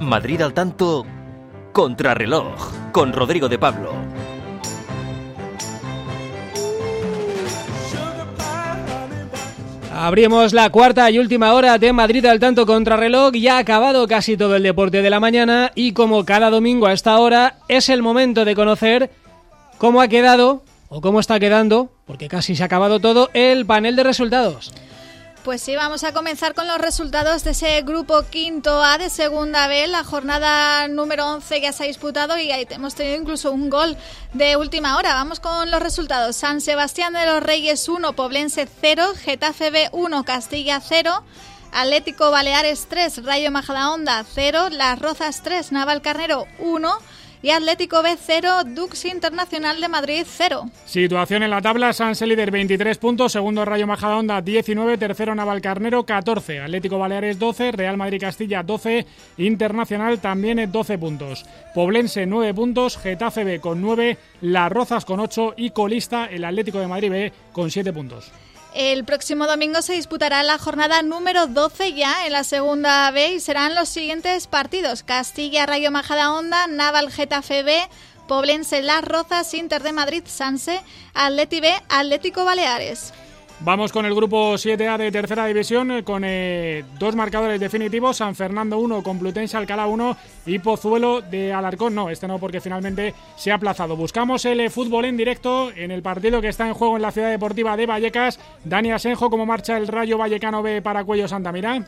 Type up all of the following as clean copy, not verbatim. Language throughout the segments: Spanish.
Madrid al tanto, contrarreloj, con Rodrigo de Pablo. Abrimos la cuarta y última hora de Madrid al tanto contrarreloj. Ya ha acabado casi todo el deporte de la mañana y como cada domingo a esta hora es el momento de conocer cómo ha quedado o cómo está quedando, porque casi se ha acabado todo, el panel de resultados. Pues sí, vamos a comenzar con los resultados de ese grupo quinto A de segunda B, la jornada número 11 que se ha disputado y ahí hemos tenido incluso un gol de última hora. Vamos con los resultados. San Sebastián de los Reyes 1, Poblense 0, Getafe B 1, Castilla 0, Atlético Baleares 3, Rayo Majadahonda 0, Las Rozas 3, Navalcarnero 1 y Atlético B 0, Dux Internacional de Madrid 0. Situación en la tabla: Sanse líder 23 puntos, segundo Rayo Majadahonda 19, tercero Navalcarnero 14, Atlético Baleares 12, Real Madrid Castilla 12, Internacional también 12 puntos, Poblense 9 puntos, Getafe B con 9, Las Rozas con 8 y colista el Atlético de Madrid B con 7 puntos. El próximo domingo se disputará la jornada número 12 ya en la segunda B y serán los siguientes partidos: Castilla Rayo Majadahonda, Naval Getafe B, Poblense Las Rozas, Inter de Madrid Sanse, Atleti B, Atlético Baleares. Vamos con el grupo 7A de tercera división con dos marcadores definitivos: San Fernando 1, Complutense Alcalá 1 y Pozuelo de Alarcón. No, este no, porque finalmente se ha aplazado. Buscamos el fútbol en directo en el partido que está en juego en la Ciudad Deportiva de Vallecas. Dani Asenjo, ¿cómo marcha el Rayo Vallecano B para Cuello Santamira?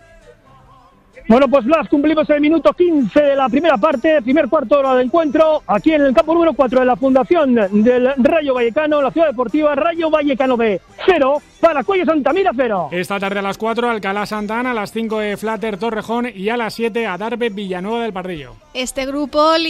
Bueno, pues Blas, cumplimos el minuto 15 de la primera parte, primer cuarto de hora de encuentro, aquí en el campo número 4 de la Fundación del Rayo Vallecano, la Ciudad Deportiva. Rayo Vallecano B 0, para Cuello Santamira 0. Esta tarde a las 4, Alcalá Santa Ana, a las 5 Flatter Torrejón y a las 7 Adarve Villanueva del Pardillo. Este grupo lo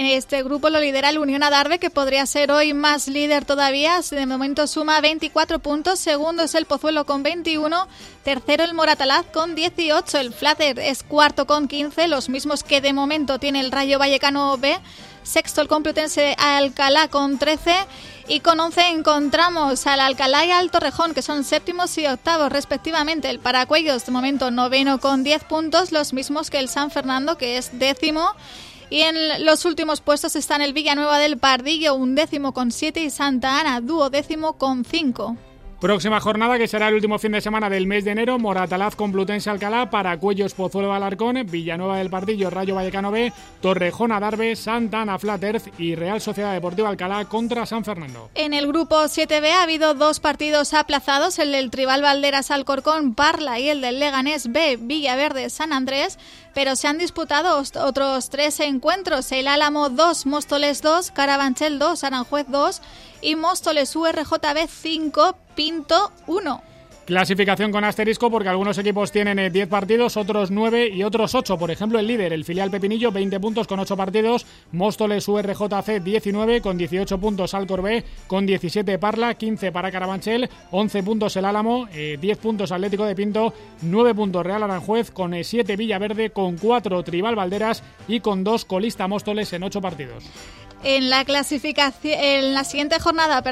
lidera el Unión Adarve, que podría ser hoy más líder todavía. De momento suma 24 puntos, segundo es el Pozuelo con 21, tercero el Moratalaz con 18, el Flatter es cuarto con 15, los mismos que de momento tiene el Rayo Vallecano B, sexto el Complutense Alcalá con 13 y con 11 encontramos al Alcalá y al Torrejón, que son séptimos y octavos respectivamente. El Paracuellos de momento noveno con 10 puntos, los mismos que el San Fernando, que es décimo. Y en los últimos puestos están el Villanueva del Pardillo, undécimo con 7 y Santa Ana, duodécimo con 5. Próxima jornada, que será el último fin de semana del mes de enero: Moratalaz Complutense Alcalá, Paracuellos Pozuelo de Alarcón, Villanueva del Pardillo Rayo Vallecano B, Torrejón Adarve, Santa Ana Flatter y Real Sociedad Deportiva Alcalá contra San Fernando. En el grupo 7B ha habido dos partidos aplazados: el del Tribal Valderas Alcorcón Parla y el del Leganés B Villaverde San Andrés, pero se han disputado otros tres encuentros: el Álamo 2, Móstoles 2, Carabanchel 2, Aranjuez 2 y Móstoles URJB 5, Pinto 1. Clasificación con asterisco porque algunos equipos tienen 10 partidos, otros 9 y otros 8. Por ejemplo, el líder, el filial Pepinillo, 20 puntos con 8 partidos. Móstoles URJC 19 con 18 puntos. Alcor B con 17 Parla, 15 para Carabanchel, 11 puntos el Álamo, 10 puntos Atlético de Pinto, 9 puntos Real Aranjuez, con 7 Villaverde, con 4 Tribal Valderas y con 2 colista Móstoles en 8 partidos. En la clasificación, en la siguiente jornada,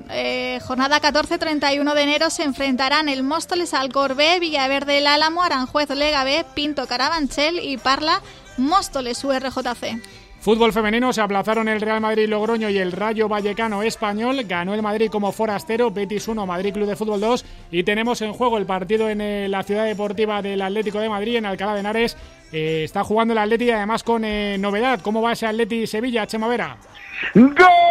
jornada 14-31 de enero, se enfrentarán el Móstoles Alcor B, Villaverde el Álamo, Aranjuez Lega B, Pinto Carabanchel y Parla Móstoles URJC. Fútbol femenino: se aplazaron el Real Madrid Logroño y el Rayo Vallecano Español. Ganó el Madrid como forastero, Betis 1, Madrid Club de Fútbol 2. Y tenemos en juego el partido en la Ciudad Deportiva del Atlético de Madrid, en Alcalá de Henares. Está jugando el Atleti, además con novedad. ¿Cómo va ese Atleti Sevilla, Chema Vera? ¡Gol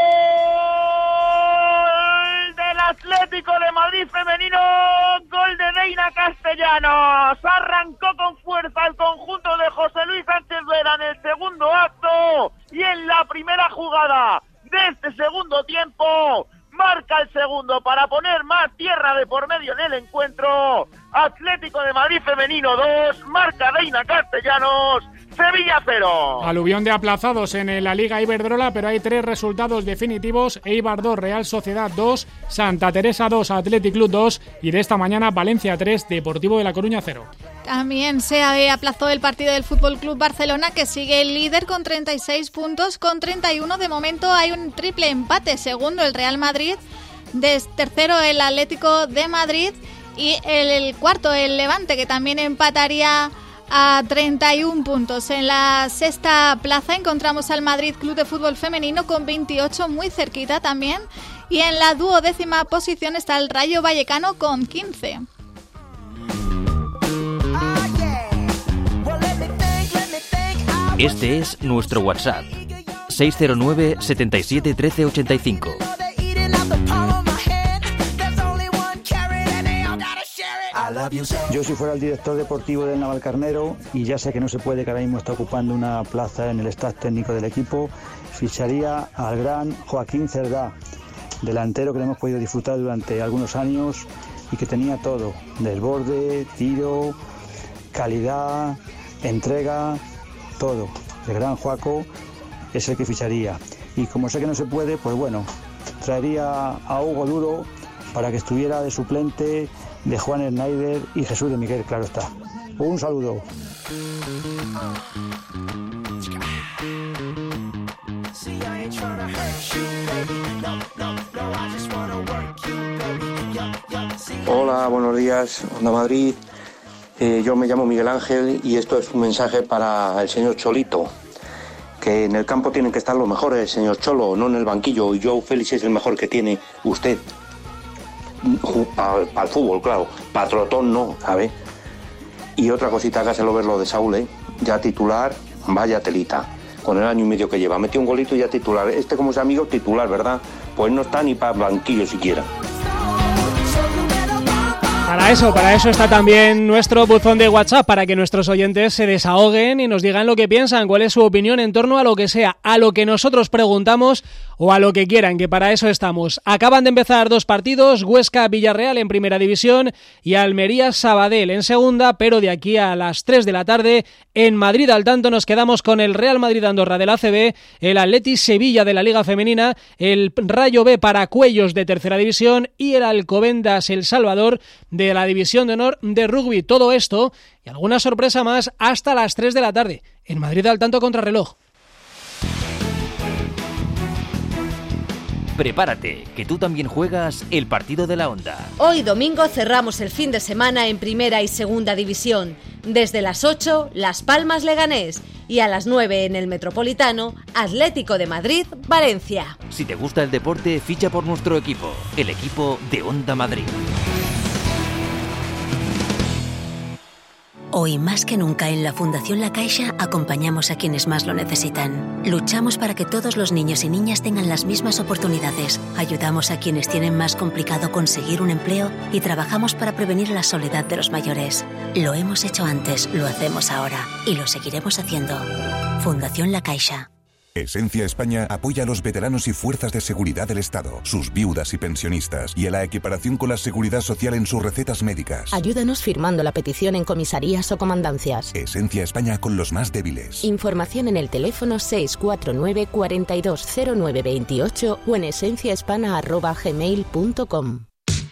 del Atlético de Madrid femenino! ¡Gol de Deina Castellanos! Arrancó con fuerza el conjunto de José Luis Sánchez Vera en el segundo acto y en la primera jugada de este segundo tiempo marca el segundo para poner más tierra de por medio en el encuentro. Atlético de Madrid femenino 2, marca Deina Castellanos, Sevilla 0. Aluvión de aplazados en la Liga Iberdrola, pero hay 3 resultados definitivos: Eibar 2, Real Sociedad 2, Santa Teresa 2, Athletic Club 2 y de esta mañana Valencia 3, Deportivo de La Coruña 0. También se aplazó el partido del Fútbol Club Barcelona, que sigue el líder con 36 puntos, con 31 de momento hay un triple empate: segundo el Real Madrid, tercero el Atlético de Madrid y el cuarto el Levante, que también empataría a 31 puntos. En la sexta plaza encontramos al Madrid Club de Fútbol Femenino con 28, muy cerquita también. Y en la 12ª posición está el Rayo Vallecano con 15. Este es nuestro WhatsApp, 609 77 13 85. Yo, si fuera el director deportivo del Navalcarnero, y ya sé que no se puede, que ahora mismo está ocupando una plaza en el staff técnico del equipo, ficharía al gran Joaquín Cerdá, delantero que le hemos podido disfrutar durante algunos años y que tenía todo: desborde, tiro, calidad, entrega, todo. El gran Joaco es el que ficharía. Y como sé que no se puede, pues bueno, traería a Hugo Duro para que estuviera de suplente de Juan Schneider y Jesús de Miguel, claro está. Un saludo. Hola, buenos días, Onda Madrid. Yo me llamo Miguel Ángel y esto es un mensaje para el señor Cholito, que en el campo tienen que estar los mejores, señor Cholo, no en el banquillo. Y Joao Félix es el mejor que tiene usted. Para el fútbol, claro, para trotón no, ¿sabe? Y otra cosita, hágaselo ver lo de Saúl, ya titular, vaya telita, con el año y medio que lleva, metió un golito y ya titular. Este, como es amigo, titular, ¿verdad? Pues no está ni para el banquillo siquiera. Para eso está también nuestro buzón de WhatsApp, para que nuestros oyentes se desahoguen y nos digan lo que piensan, cuál es su opinión en torno a lo que sea, a lo que nosotros preguntamos o a lo que quieran, que para eso estamos. Acaban de empezar 2 partidos, Huesca-Villarreal en primera división y Almería-Sabadell en segunda, pero de aquí a las 3 de la tarde en Madrid al tanto nos quedamos con el Real Madrid-Andorra del ACB, el Athletic-Sevilla de la Liga Femenina, el Rayo B Paracuellos de tercera división y el Alcobendas-El Salvador de la División de Honor de Rugby. Todo esto y alguna sorpresa más hasta las 3 de la tarde en Madrid al tanto contrarreloj. Prepárate, que tú también juegas el partido de la Onda. Hoy domingo cerramos el fin de semana en Primera y Segunda División. Desde las 8, Las Palmas Leganés, y a las 9 en el Metropolitano, Atlético de Madrid, Valencia. Si te gusta el deporte, ficha por nuestro equipo, el equipo de Onda Madrid. Hoy más que nunca en la Fundación La Caixa acompañamos a quienes más lo necesitan. Luchamos para que todos los niños y niñas tengan las mismas oportunidades. Ayudamos a quienes tienen más complicado conseguir un empleo y trabajamos para prevenir la soledad de los mayores. Lo hemos hecho antes, lo hacemos ahora y lo seguiremos haciendo. Fundación La Caixa. Esencia España apoya a los veteranos y fuerzas de seguridad del Estado, sus viudas y pensionistas, y a la equiparación con la seguridad social en sus recetas médicas. Ayúdanos firmando la petición en comisarías o comandancias. Esencia España con los más débiles. Información en el teléfono 649 420928 o en esenciahispana@gmail.com.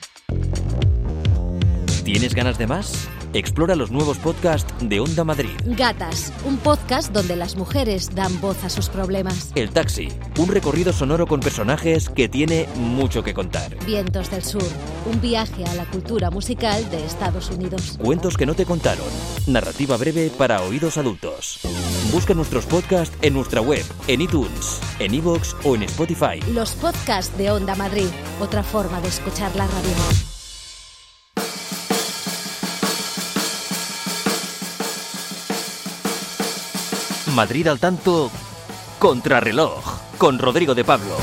¿Tienes ganas de más? Explora los nuevos podcasts de Onda Madrid. Gatas, un podcast donde las mujeres dan voz a sus problemas. El Taxi, un recorrido sonoro con personajes que tiene mucho que contar. Vientos del Sur, un viaje a la cultura musical de Estados Unidos. Cuentos que no te contaron, narrativa breve para oídos adultos. Busca nuestros podcasts en nuestra web, en iTunes, en iVoox o en Spotify. Los podcasts de Onda Madrid, otra forma de escuchar la radio. Madrid al tanto, contrarreloj, con Rodrigo de Pablo.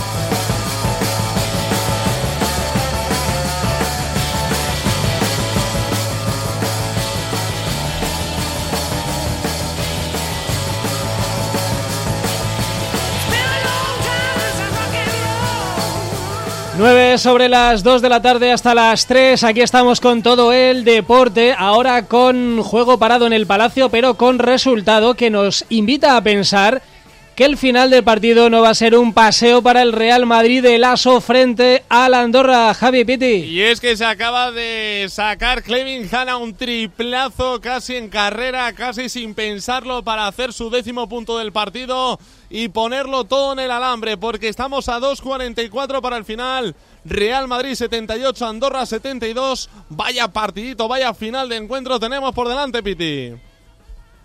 Nueve sobre las 2 de la tarde hasta las 3, aquí estamos con todo el deporte, ahora con juego parado en el Palacio, pero con resultado que nos invita a pensar que el final del partido no va a ser un paseo para el Real Madrid de Lasso frente al Andorra. Javi Piti. Y es que se acaba de sacar Clevin Hanna un triplazo casi en carrera, casi sin pensarlo, para hacer su 10º punto del partido y ponerlo todo en el alambre, porque estamos a 2:44 para el final. Real Madrid 78, Andorra 72. Vaya partidito, vaya final de encuentro tenemos por delante, Piti.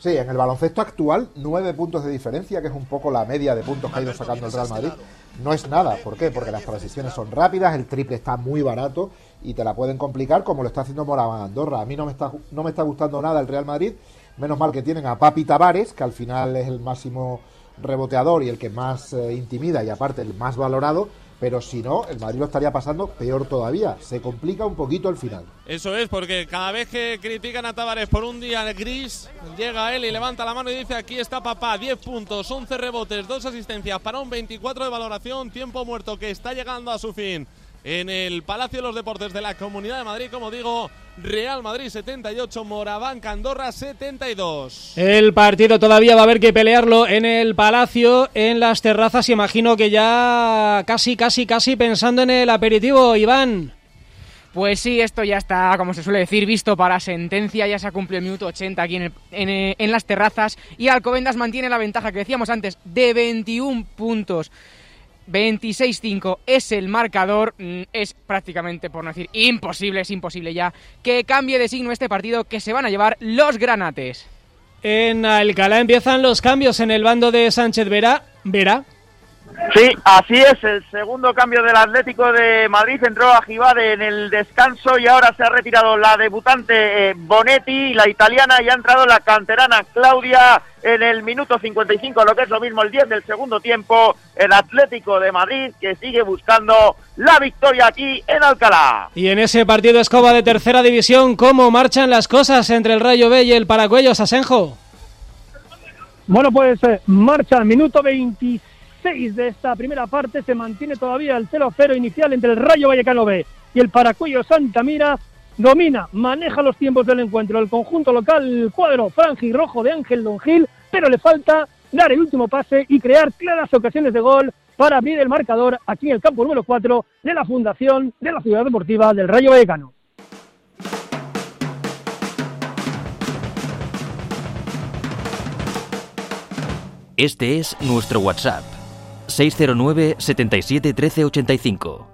Sí, en el baloncesto actual, 9 puntos de diferencia, que es un poco la media de puntos que ha ido sacando el Real Madrid. No es nada. ¿Por qué? Porque las transiciones son rápidas, el triple está muy barato y te la pueden complicar como lo está haciendo Moraván Andorra. A mí no me está gustando nada el Real Madrid. Menos mal que tienen a Papi Tavares, que al final es el máximo reboteador y el que más intimida y aparte el más valorado. Pero si no, el Madrid lo estaría pasando peor todavía. Se complica un poquito el final. Eso es, porque cada vez que critican a Tavares por un día gris, llega él y levanta la mano y dice: aquí está papá, 10 puntos, 11 rebotes, 2 asistencias para un 24 de valoración, tiempo muerto que está llegando a su fin en el Palacio de los Deportes de la Comunidad de Madrid. Como digo, Real Madrid 78, Moraván Andorra 72. El partido todavía va a haber que pelearlo en el Palacio, en las terrazas. Imagino que ya casi pensando en el aperitivo, Iván. Pues sí, esto ya está, como se suele decir, visto para sentencia. Ya se ha cumplido el minuto 80 aquí en las terrazas y Alcobendas mantiene la ventaja que decíamos antes de 21 puntos. 26-5 es el marcador. Es prácticamente, por no decir imposible, es imposible ya que cambie de signo este partido, que se van a llevar los granates. En Alcalá empiezan los cambios en el bando de Sánchez Vera. Sí, así es, el segundo cambio del Atlético de Madrid. Entró a Gibade en el descanso y ahora se ha retirado la debutante Bonetti, la italiana, y ha entrado la canterana Claudia en el minuto 55, lo que es lo mismo el 10 del segundo tiempo. El Atlético de Madrid que sigue buscando la victoria aquí en Alcalá. Y en ese partido escoba de tercera división, ¿cómo marchan las cosas entre el Rayo B y el Paracuellos, Asenjo? Bueno, pues marcha el minuto 26 de esta primera parte. Se mantiene todavía el 0-0 inicial entre el Rayo Vallecano B y el Paracuellos Santamira. Domina, maneja los tiempos del encuentro el conjunto local, el cuadro franjirrojo de Ángel Don Gil, pero le falta dar el último pase y crear claras ocasiones de gol para abrir el marcador aquí en el campo número 4 de la Fundación de la Ciudad Deportiva del Rayo Vallecano. Este es nuestro WhatsApp: 609 77 13 85.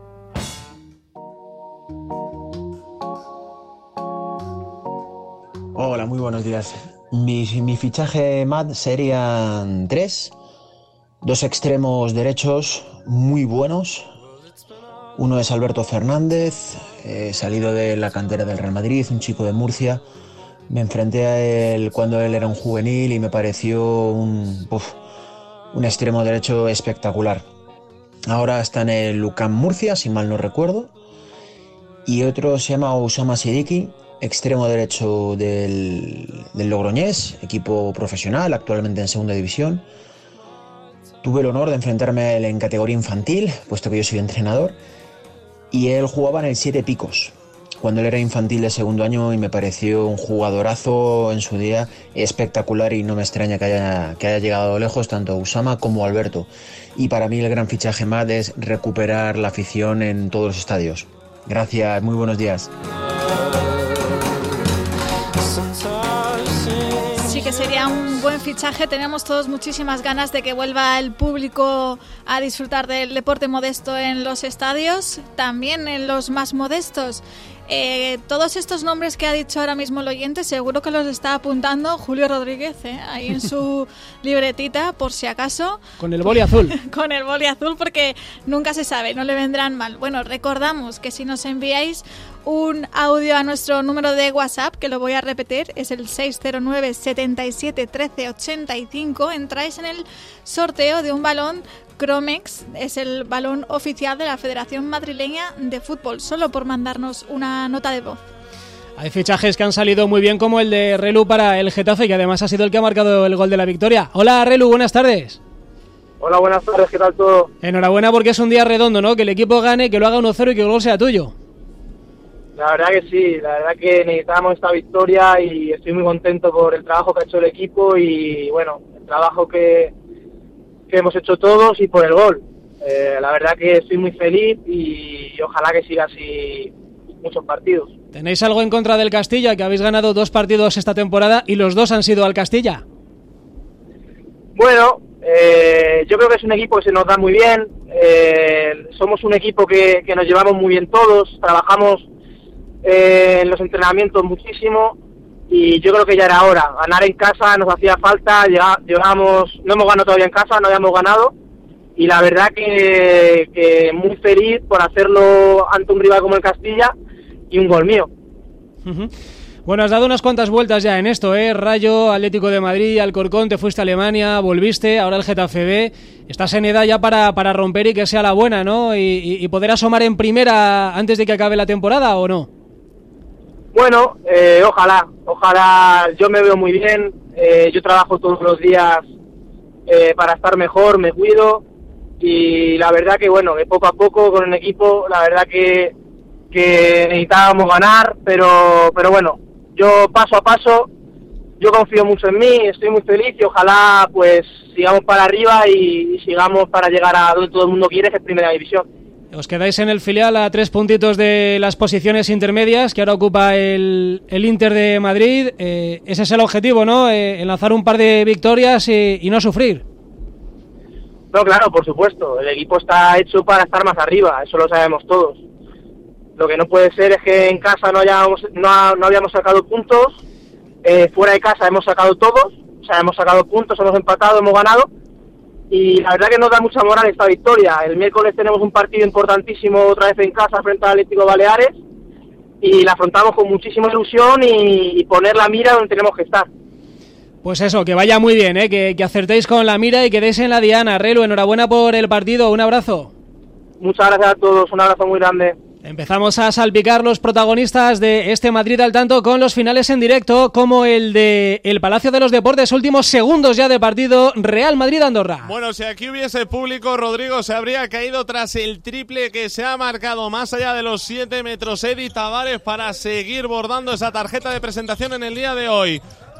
Hola, muy buenos días. Mi fichaje MAD serían 3, 2 extremos derechos muy buenos. Uno es Alberto Fernández, salido de la cantera del Real Madrid, un chico de Murcia. Me enfrenté a él cuando él era un juvenil y me pareció un extremo derecho espectacular. Ahora está en el Lucam Murcia, si mal no recuerdo. Y otro se llama Osama Siddiqui, extremo derecho del Logroñés, equipo profesional, actualmente en segunda división. Tuve el honor de enfrentarme a él en categoría infantil, puesto que yo soy entrenador, y él jugaba en el Siete Picos, cuando él era infantil de segundo año, y me pareció un jugadorazo en su día, espectacular, y no me extraña que haya llegado lejos tanto Usama como Alberto. Y para mí el gran fichaje MAD es recuperar la afición en todos los estadios. Gracias, muy buenos días. Sí que sería un buen fichaje. Tenemos todos muchísimas ganas de que vuelva el público a disfrutar del deporte modesto en los estadios, también en los más modestos. Todos estos nombres que ha dicho ahora mismo el oyente seguro que los está apuntando Julio Rodríguez, ahí en su libretita, por si acaso. Con el boli azul. Con el boli azul, porque nunca se sabe, no le vendrán mal. Bueno, recordamos que si nos enviáis un audio a nuestro número de WhatsApp, que lo voy a repetir, es el 609 77 13 85, entráis en el sorteo de un balón Cromex, es el balón oficial de la Federación Madrileña de Fútbol, solo por mandarnos una nota de voz. Hay fichajes que han salido muy bien, como el de Relu para el Getafe, que además ha sido el que ha marcado el gol de la victoria. Hola Relu, buenas tardes. Hola, buenas tardes, ¿qué tal todo? Enhorabuena, porque es un día redondo, ¿no? Que el equipo gane, que lo haga 1-0 y que el gol sea tuyo. La verdad que sí, la verdad que necesitábamos esta victoria y estoy muy contento por el trabajo que ha hecho el equipo y bueno, el trabajo que hemos hecho todos y por el gol. La verdad que estoy muy feliz y ojalá que siga así muchos partidos. ¿Tenéis algo en contra del Castilla, que habéis ganado 2 partidos esta temporada y los 2 han sido al Castilla? Bueno, yo creo que es un equipo que se nos da muy bien. Somos un equipo que nos llevamos muy bien todos, trabajamos en los entrenamientos muchísimo y yo creo que ya era hora. Ganar en casa nos hacía falta, no hemos ganado todavía en casa, no habíamos ganado, y la verdad que muy feliz por hacerlo ante un rival como el Castilla y un gol mío. Bueno, has dado unas cuantas vueltas ya en esto, Rayo, Atlético de Madrid, Alcorcón, te fuiste a Alemania, volviste, ahora el Getafe B. Estás en edad ya para romper y que sea la buena, ¿no? Y poder asomar en primera antes de que acabe la temporada, ¿o no? Bueno, ojalá, yo me veo muy bien, yo trabajo todos los días para estar mejor, me cuido, y la verdad que bueno, que poco a poco con el equipo, la verdad que necesitábamos ganar, pero bueno, yo paso a paso, yo confío mucho en mí, estoy muy feliz y ojalá pues sigamos para arriba y sigamos para llegar a donde todo el mundo quiere, que es Primera División. Os quedáis en el filial a 3 puntitos de las posiciones intermedias que ahora ocupa el Inter de Madrid. Ese es el objetivo, ¿no? Enlazar un par de victorias y no sufrir. No, claro, por supuesto. El equipo está hecho para estar más arriba, eso lo sabemos todos. Lo que no puede ser es que en casa no habíamos sacado puntos, fuera de casa hemos sacado todos, o sea, hemos sacado puntos, hemos empatado, hemos ganado, y la verdad que nos da mucha moral esta victoria. El miércoles tenemos un partido importantísimo otra vez en casa frente al Atlético Baleares, y la afrontamos con muchísima ilusión y poner la mira donde tenemos que estar. Pues eso, que vaya muy bien, que acertéis con la mira y quedéis en la diana. Relu, enhorabuena por el partido, un abrazo. Muchas gracias a todos, un abrazo muy grande. Empezamos a salpicar los protagonistas de este Madrid al tanto con los finales en directo, como el de el Palacio de los Deportes, últimos segundos ya de partido, Real Madrid-Andorra. Bueno, si aquí hubiese público, Rodrigo, se habría caído tras el triple que se ha marcado más allá de los 7 metros Edi Tavares para seguir bordando esa tarjeta de presentación en el día de hoy.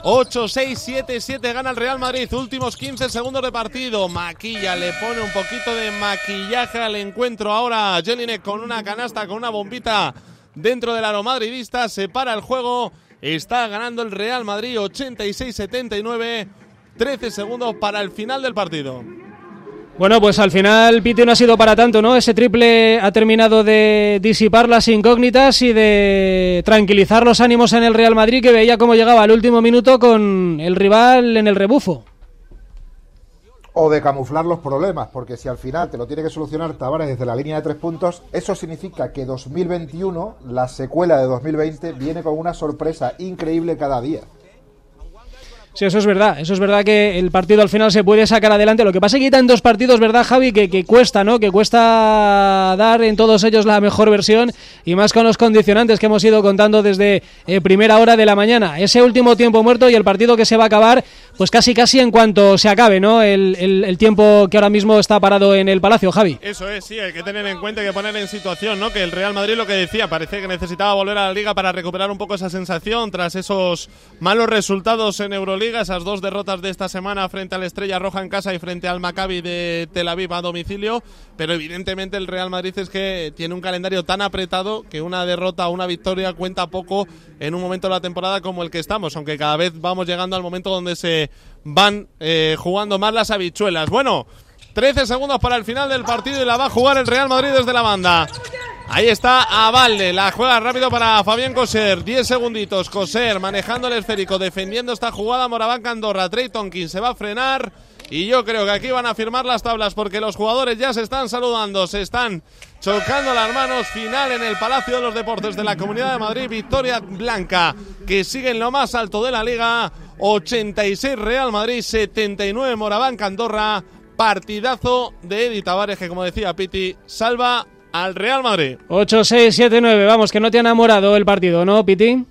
8-6-7-7 gana el Real Madrid, últimos 15 segundos de partido. Maquilla, le pone un poquito de maquillaje al encuentro ahora Jelinek con una canasta, con una bombita dentro del aro madridista. Se para el juego, está ganando el Real Madrid 86-79, 13 segundos para el final del partido. Bueno, pues al final, Piti, no ha sido para tanto, ¿no? Ese triple ha terminado de disipar las incógnitas y de tranquilizar los ánimos en el Real Madrid, que veía cómo llegaba al último minuto con el rival en el rebufo. O de camuflar los problemas, porque si al final te lo tiene que solucionar Tavares desde la línea de 3 puntos, eso significa que 2021, la secuela de 2020, viene con una sorpresa increíble cada día. Sí, eso es verdad que el partido al final se puede sacar adelante. Lo que pasa es que hay tantos partidos, ¿verdad, Javi? Que cuesta, ¿no? Que cuesta dar en todos ellos la mejor versión, y más con los condicionantes que hemos ido contando desde primera hora de la mañana. Ese último tiempo muerto y el partido que se va a acabar, pues casi en cuanto se acabe, ¿no? El tiempo que ahora mismo está parado en el Palacio, Javi. Eso es, sí, hay que tener en cuenta, hay que poner en situación, ¿no? Que el Real Madrid, lo que decía, parece que necesitaba volver a la Liga para recuperar un poco esa sensación tras esos malos resultados en Euroliga. Esas 2 derrotas de esta semana frente al Estrella Roja en casa y frente al Maccabi de Tel Aviv a domicilio, pero evidentemente el Real Madrid es que tiene un calendario tan apretado que una derrota o una victoria cuenta poco en un momento de la temporada como el que estamos, aunque cada vez vamos llegando al momento donde se van jugando más las habichuelas. Bueno, 13 segundos para el final del partido y la va a jugar el Real Madrid desde la banda. Ahí está Abalde, la juega rápido para Fabián Coser, 10 segunditos, Coser manejando el esférico, defendiendo esta jugada, Moraván Andorra, Trey Tonkin se va a frenar y yo creo que aquí van a firmar las tablas porque los jugadores ya se están saludando, se están chocando las manos. Final en el Palacio de los Deportes de la Comunidad de Madrid, victoria blanca que sigue en lo más alto de la Liga, 86 Real Madrid, 79 Moraván Andorra, partidazo de Edi Tavares que, como decía Piti, salva al Real Madrid. 8-6-7-9, vamos, que no te ha enamorado el partido, ¿no, Piti?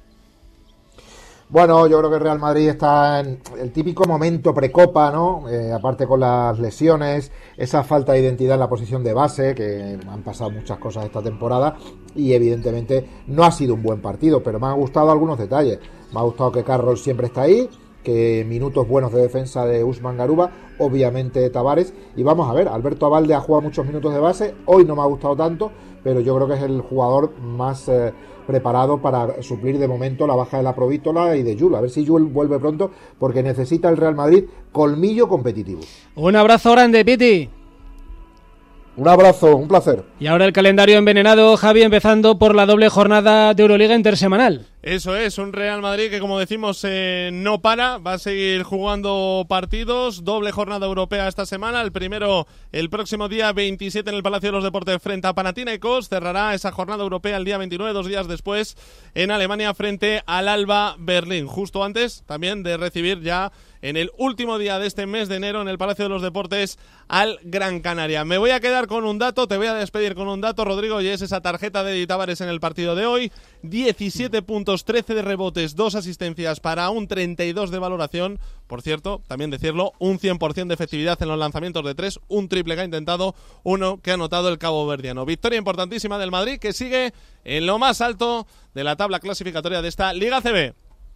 Bueno, yo creo que el Real Madrid está en el típico momento precopa, ¿no? Aparte con las lesiones, esa falta de identidad en la posición de base, que han pasado muchas cosas esta temporada y evidentemente no ha sido un buen partido, pero me han gustado algunos detalles. Me ha gustado que Carroll siempre está ahí, que minutos buenos de defensa de Usman Garuba, obviamente Tavares, y vamos a ver, Alberto Abalde ha jugado muchos minutos de base, hoy no me ha gustado tanto, pero yo creo que es el jugador más preparado para suplir de momento la baja de la Provítola y de Jules, a ver si Jules vuelve pronto, porque necesita el Real Madrid colmillo competitivo. Un abrazo grande, Piti. Un abrazo, un placer. Y ahora el calendario envenenado, Javi, empezando por la doble jornada de Euroliga intersemanal. Eso es, un Real Madrid que, como decimos, no para, va a seguir jugando partidos, doble jornada europea esta semana, el primero el próximo día 27 en el Palacio de los Deportes frente a Panathinaikos, cerrará esa jornada europea el día 29, 2 días después, en Alemania frente al Alba Berlín, justo antes también de recibir ya en el último día de este mes de enero en el Palacio de los Deportes al Gran Canaria. Me voy a quedar con un dato, te voy a despedir con un dato, Rodrigo, y es esa tarjeta de Eddie Tavares en el partido de hoy, 17 puntos, 13 de rebotes, 2 asistencias para un 32 de valoración, por cierto, también decirlo, un 100% de efectividad en los lanzamientos de 3, un triple que ha intentado, uno que ha anotado el caboverdiano. Victoria importantísima del Madrid que sigue en lo más alto de la tabla clasificatoria de esta Liga CB.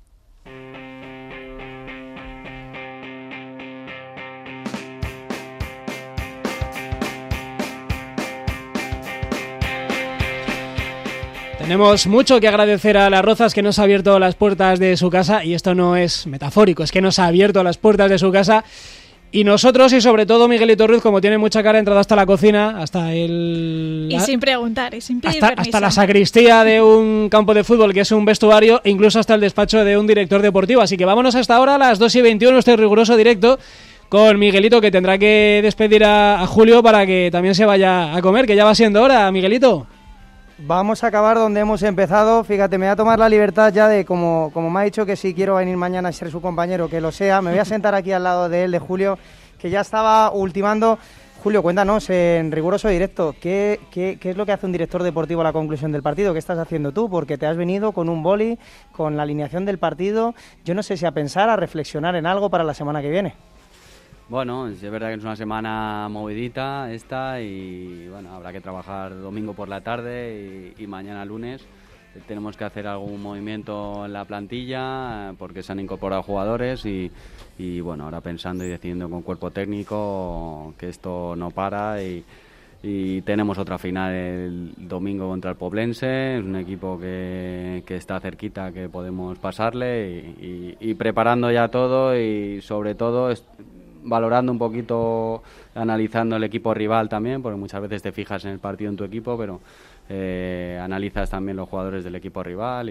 Tenemos mucho que agradecer a Las Rozas, que nos ha abierto las puertas de su casa, y esto no es metafórico, es que nos ha abierto las puertas de su casa, y nosotros, y sobre todo Miguelito Ruiz, como tiene mucha cara, ha entrado hasta la cocina, hasta el... Y sin preguntar, y sin pedir permiso. Hasta la sacristía de un campo de fútbol, que es un vestuario, e incluso hasta el despacho de un director deportivo. Así que vámonos hasta ahora, a las 2:21, este riguroso directo con Miguelito, que tendrá que despedir a Julio para que también se vaya a comer, que ya va siendo hora, Miguelito. Vamos a acabar donde hemos empezado. Fíjate, me voy a tomar la libertad ya de, como me ha dicho que si quiero venir mañana a ser su compañero, que lo sea, me voy a sentar aquí al lado de él, de Julio, que ya estaba ultimando. Julio, cuéntanos en riguroso directo, ¿qué es lo que hace un director deportivo a la conclusión del partido? ¿Qué estás haciendo tú? Porque te has venido con un boli, con la alineación del partido, yo no sé si a pensar, a reflexionar en algo para la semana que viene. Bueno, es verdad que es una semana movidita esta y bueno, habrá que trabajar domingo por la tarde y mañana lunes tenemos que hacer algún movimiento en la plantilla porque se han incorporado jugadores y bueno, ahora pensando y decidiendo con cuerpo técnico que esto no para y tenemos otra final el domingo contra el Poblense, es un equipo que está cerquita, que podemos pasarle y preparando ya todo y sobre todo valorando un poquito, analizando el equipo rival también, porque muchas veces te fijas en el partido en tu equipo, pero analizas también los jugadores del equipo rival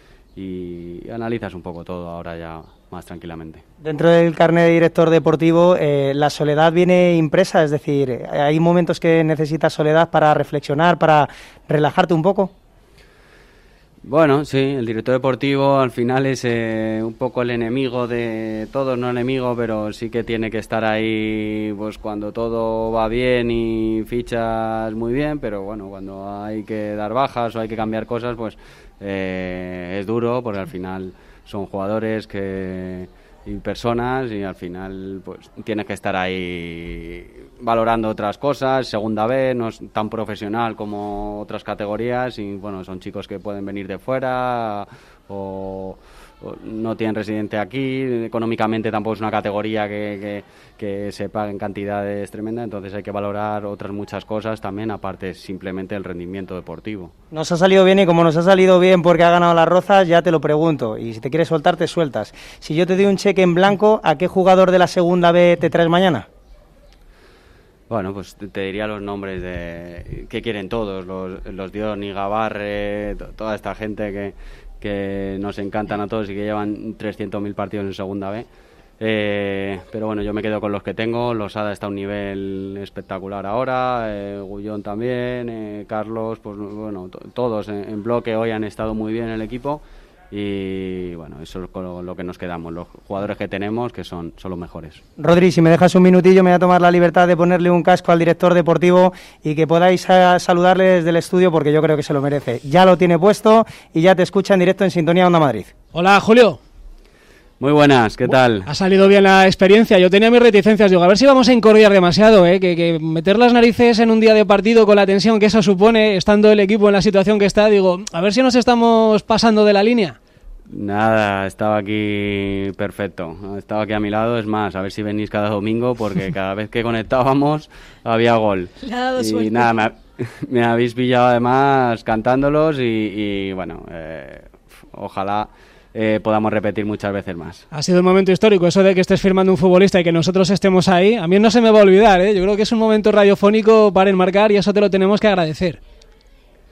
y analizas un poco todo ahora ya más tranquilamente. Dentro del carnet de director deportivo, la soledad viene impresa, es decir, ¿hay momentos que necesitas soledad para reflexionar, para relajarte un poco? Bueno, sí, el director deportivo al final es un poco el enemigo de todos, no enemigo, pero sí que tiene que estar ahí pues cuando todo va bien y fichas muy bien, pero bueno, cuando hay que dar bajas o hay que cambiar cosas, pues es duro, porque al final son jugadores y personas y al final pues tienes que estar ahí valorando otras cosas, segunda vez, no es tan profesional como otras categorías y bueno, son chicos que pueden venir de fuera o no tienen residente aquí, económicamente tampoco es una categoría que se pague en cantidades tremendas, entonces hay que valorar otras muchas cosas también, aparte simplemente el rendimiento deportivo. Nos ha salido bien y como nos ha salido bien porque ha ganado Las Rozas, ya te lo pregunto, y si te quieres soltar, te sueltas. Si yo te doy un cheque en blanco, ¿a qué jugador de la segunda B te traes mañana? Bueno, pues te diría los nombres que quieren todos, los Dioni, Gabarre, toda esta gente que nos encantan a todos y que llevan 300.000 partidos en segunda B. Pero bueno, yo me quedo con los que tengo. Losada está a un nivel espectacular ahora, Gullón también, Carlos, pues bueno, todos en bloque hoy han estado muy bien en el equipo y bueno, eso es con lo que nos quedamos, los jugadores que tenemos que son los mejores. Rodri, si me dejas un minutillo me voy a tomar la libertad de ponerle un casco al director deportivo y que podáis saludarle desde el estudio porque yo creo que se lo merece. Ya lo tiene puesto y ya te escucha en directo en Sintonía Onda Madrid. Hola, Julio. Muy buenas, ¿qué tal? Ha salido bien la experiencia. Yo tenía mis reticencias. Digo, a ver si vamos a encordiar demasiado, que meter las narices en un día de partido con la tensión que eso supone, estando el equipo en la situación que está, digo, a ver si nos estamos pasando de la línea. Nada, estaba aquí perfecto. Estaba aquí a mi lado, es más, a ver si venís cada domingo porque cada vez que conectábamos había gol. Le ha dado suerte. Y nada, me habéis pillado además cantándolos y bueno, ojalá podamos repetir muchas veces más. Ha sido un momento histórico, eso de que estés firmando un futbolista y que nosotros estemos ahí, a mí no se me va a olvidar, Yo creo que es un momento radiofónico para enmarcar y eso te lo tenemos que agradecer.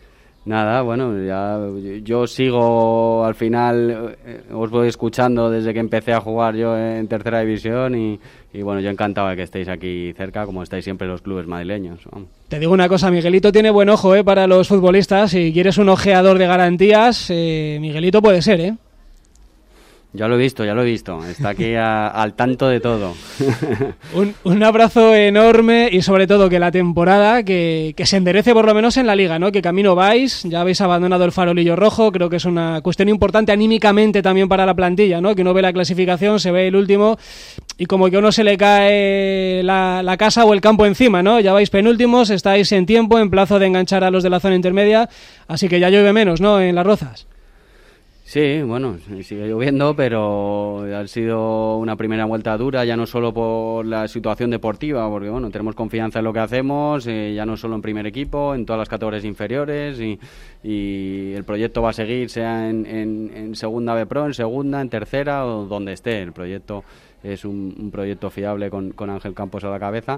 Nada, bueno, ya yo sigo al final, os voy escuchando desde que empecé a jugar yo en tercera división y bueno, yo encantado de que estéis aquí cerca, como estáis siempre los clubes madrileños. Vamos. Te digo una cosa, Miguelito tiene buen ojo para los futbolistas. Si quieres un ojeador de garantías, Miguelito puede ser, ¿eh? Ya lo he visto, está aquí al tanto de todo. Un abrazo enorme y sobre todo que la temporada que se enderece por lo menos en la Liga, ¿no? Que camino vais, ya habéis abandonado el farolillo rojo, creo que es una cuestión importante anímicamente también para la plantilla, ¿no? Que uno ve la clasificación, se ve el último y como que a uno se le cae la casa o el campo encima, ¿no? Ya vais penúltimos, estáis en tiempo, en plazo de enganchar a los de la zona intermedia, así que ya llueve menos, ¿no? En Las Rozas. Sí, bueno, sigue lloviendo, pero ha sido una primera vuelta dura, ya no solo por la situación deportiva, porque bueno, tenemos confianza en lo que hacemos, ya no solo en primer equipo, en todas las categorías inferiores y el proyecto va a seguir, sea en segunda B Pro, en segunda, en tercera o donde esté. El proyecto es un proyecto fiable con Ángel Campos a la cabeza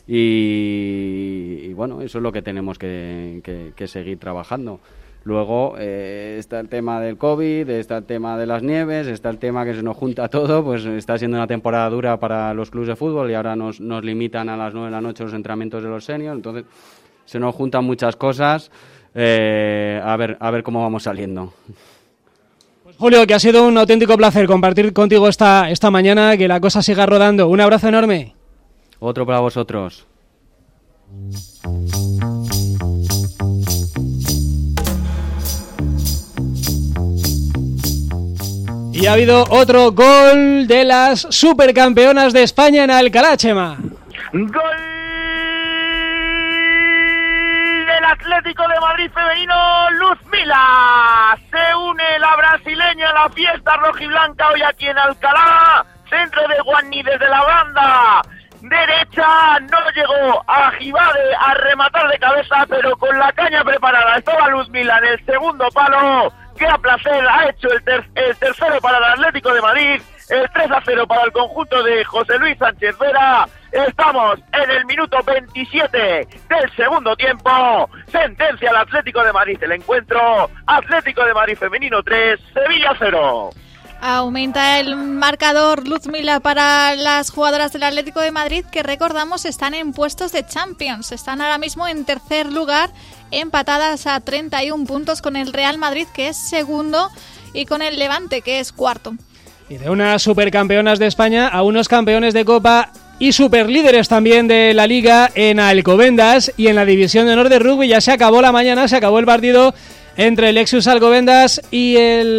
y bueno, eso es lo que tenemos que seguir trabajando. Luego está el tema del COVID, está el tema de las nieves, está el tema que se nos junta todo, pues está siendo una temporada dura para los clubes de fútbol y ahora nos limitan a las 9 de la noche los entrenamientos de los seniors, entonces se nos juntan muchas cosas, a ver cómo vamos saliendo. Pues Julio, que ha sido un auténtico placer compartir contigo esta mañana, que la cosa siga rodando. Un abrazo enorme. Otro para vosotros. Y ha habido otro gol de las supercampeonas de España en Alcalá, Chema. Gol del Atlético de Madrid femenino, Luzmila. Se une la brasileña a la fiesta rojiblanca hoy aquí en Alcalá. Centro de Guanni desde la banda derecha, no llegó a Gibade a rematar de cabeza, pero con la caña preparada estaba Luzmila en el segundo palo. Que a placer ha hecho el tercero para el Atlético de Madrid, el 3-0 para el conjunto de José Luis Sánchez Vera. Estamos en el minuto 27 del segundo tiempo. Sentencia al Atlético de Madrid el encuentro. Atlético de Madrid femenino 3, Sevilla 0. Aumenta el marcador Luzmila para las jugadoras del Atlético de Madrid, que recordamos están en puestos de Champions. Están ahora mismo en tercer lugar, empatadas a 31 puntos con el Real Madrid, que es segundo, y con el Levante, que es cuarto. Y de unas supercampeonas de España a unos campeones de Copa y superlíderes también de la Liga en Alcobendas y en la División de Honor de Rugby. Ya se acabó la mañana, se acabó el partido entre el Lexus Alcobendas y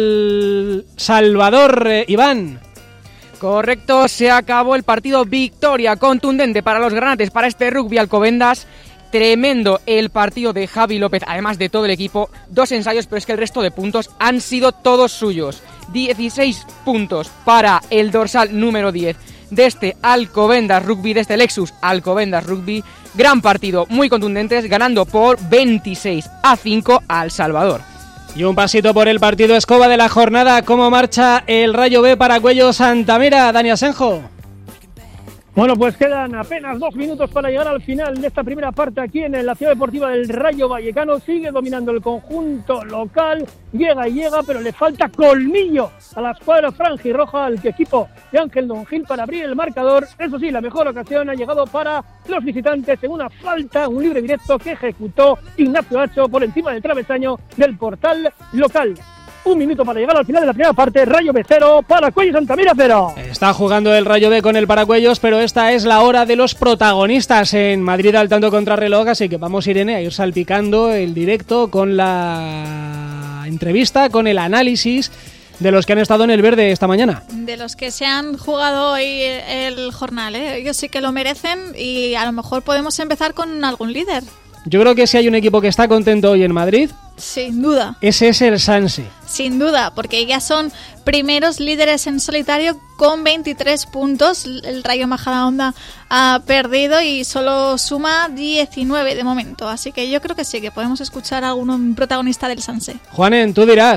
el Salvador, Iván. Correcto, se acabó el partido. Victoria contundente para los granates, para este Rugby Alcobendas. Tremendo el partido de Javi López, además de todo el equipo. 2 ensayos, pero es que el resto de puntos han sido todos suyos. 16 puntos para el dorsal número 10 de este Alcobendas Rugby, de este Lexus Alcobendas Rugby. Gran partido, muy contundentes, ganando por 26-5 al Salvador. Y un pasito por el partido escoba de la jornada. ¿Cómo marcha el Rayo B para Cuello Santamera, Dani Asenjo? Bueno, pues quedan apenas 2 minutos para llegar al final de esta primera parte aquí en la Ciudad Deportiva del Rayo Vallecano. Sigue dominando el conjunto local, llega, pero le falta colmillo a la escuadra franjirroja, al equipo de Ángel Don Gil, para abrir el marcador. Eso sí, la mejor ocasión ha llegado para los visitantes en una falta, un libre directo que ejecutó Ignacio Hacho por encima del travesaño del portal local. 1 minuto para llegar al final de la primera parte. Rayo B 0, Paracuellos Santamera 0. Está jugando el Rayo B con el Paracuellos, pero esta es la hora de los protagonistas en Madrid al tanto contrarreloj, así que vamos, Irene, a ir salpicando el directo con la entrevista, con el análisis de los que han estado en el verde esta mañana. De los que se han jugado hoy el jornal, ellos sí que lo merecen, y a lo mejor podemos empezar con algún líder. Yo creo que si hay un equipo que está contento hoy en Madrid, sin duda, ese es el Sanse. Sin duda, porque ya son primeros líderes en solitario con 23 puntos. El Rayo Majadahonda ha perdido y solo suma 19 de momento. Así que yo creo que sí, que podemos escuchar a algún protagonista del Sanse. Juanen, tú dirás.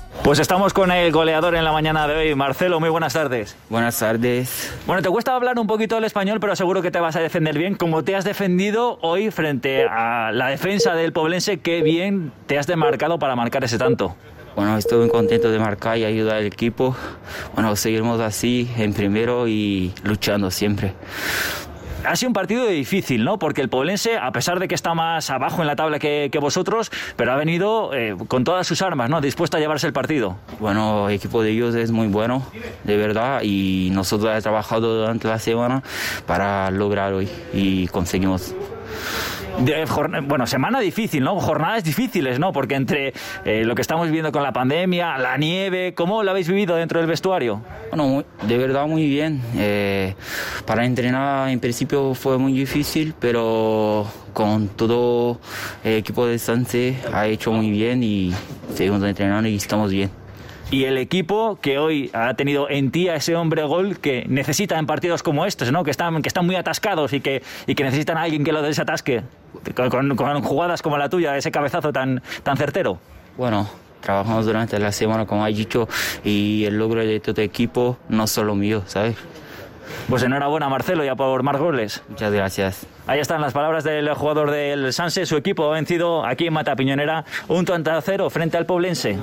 Pues estamos con el goleador en la mañana de hoy, Marcelo, muy buenas tardes. Buenas tardes. Bueno, te cuesta hablar un poquito el español, pero seguro que te vas a defender bien. Como te has defendido hoy frente a la defensa del Poblense, qué bien te has demarcado para marcar ese tanto. Bueno, estoy muy contento de marcar y ayudar al equipo. Bueno, seguiremos así en primero y luchando siempre. Ha sido un partido difícil, ¿no? Porque el Poblense, a pesar de que está más abajo en la tabla que vosotros, pero ha venido con todas sus armas, ¿no? Dispuesto a llevarse el partido. Bueno, el equipo de ellos es muy bueno, de verdad, y nosotros hemos trabajado durante la semana para lograr hoy y conseguimos. Bueno, semana difícil, ¿no? Jornadas difíciles, ¿no? Porque entre lo que estamos viviendo con la pandemia, la nieve, ¿cómo lo habéis vivido dentro del vestuario? Bueno, de verdad muy bien. Para entrenar en principio fue muy difícil, pero con todo el equipo de Sanse ha hecho muy bien y seguimos entrenando y estamos bien. Y el equipo que hoy ha tenido en ti a ese hombre gol que necesita en partidos como estos, ¿no? Que están muy atascados y que necesitan a alguien que lo desatasque con jugadas como la tuya, ese cabezazo tan certero. Bueno, trabajamos durante la semana, como has dicho, y el logro de todo el equipo no solo mío, ¿sabes? Pues enhorabuena, Marcelo, ya por más goles. Muchas gracias. Ahí están las palabras del jugador del Sanse. Su equipo ha vencido aquí en Matapiñonera 1-0 frente al Poblense.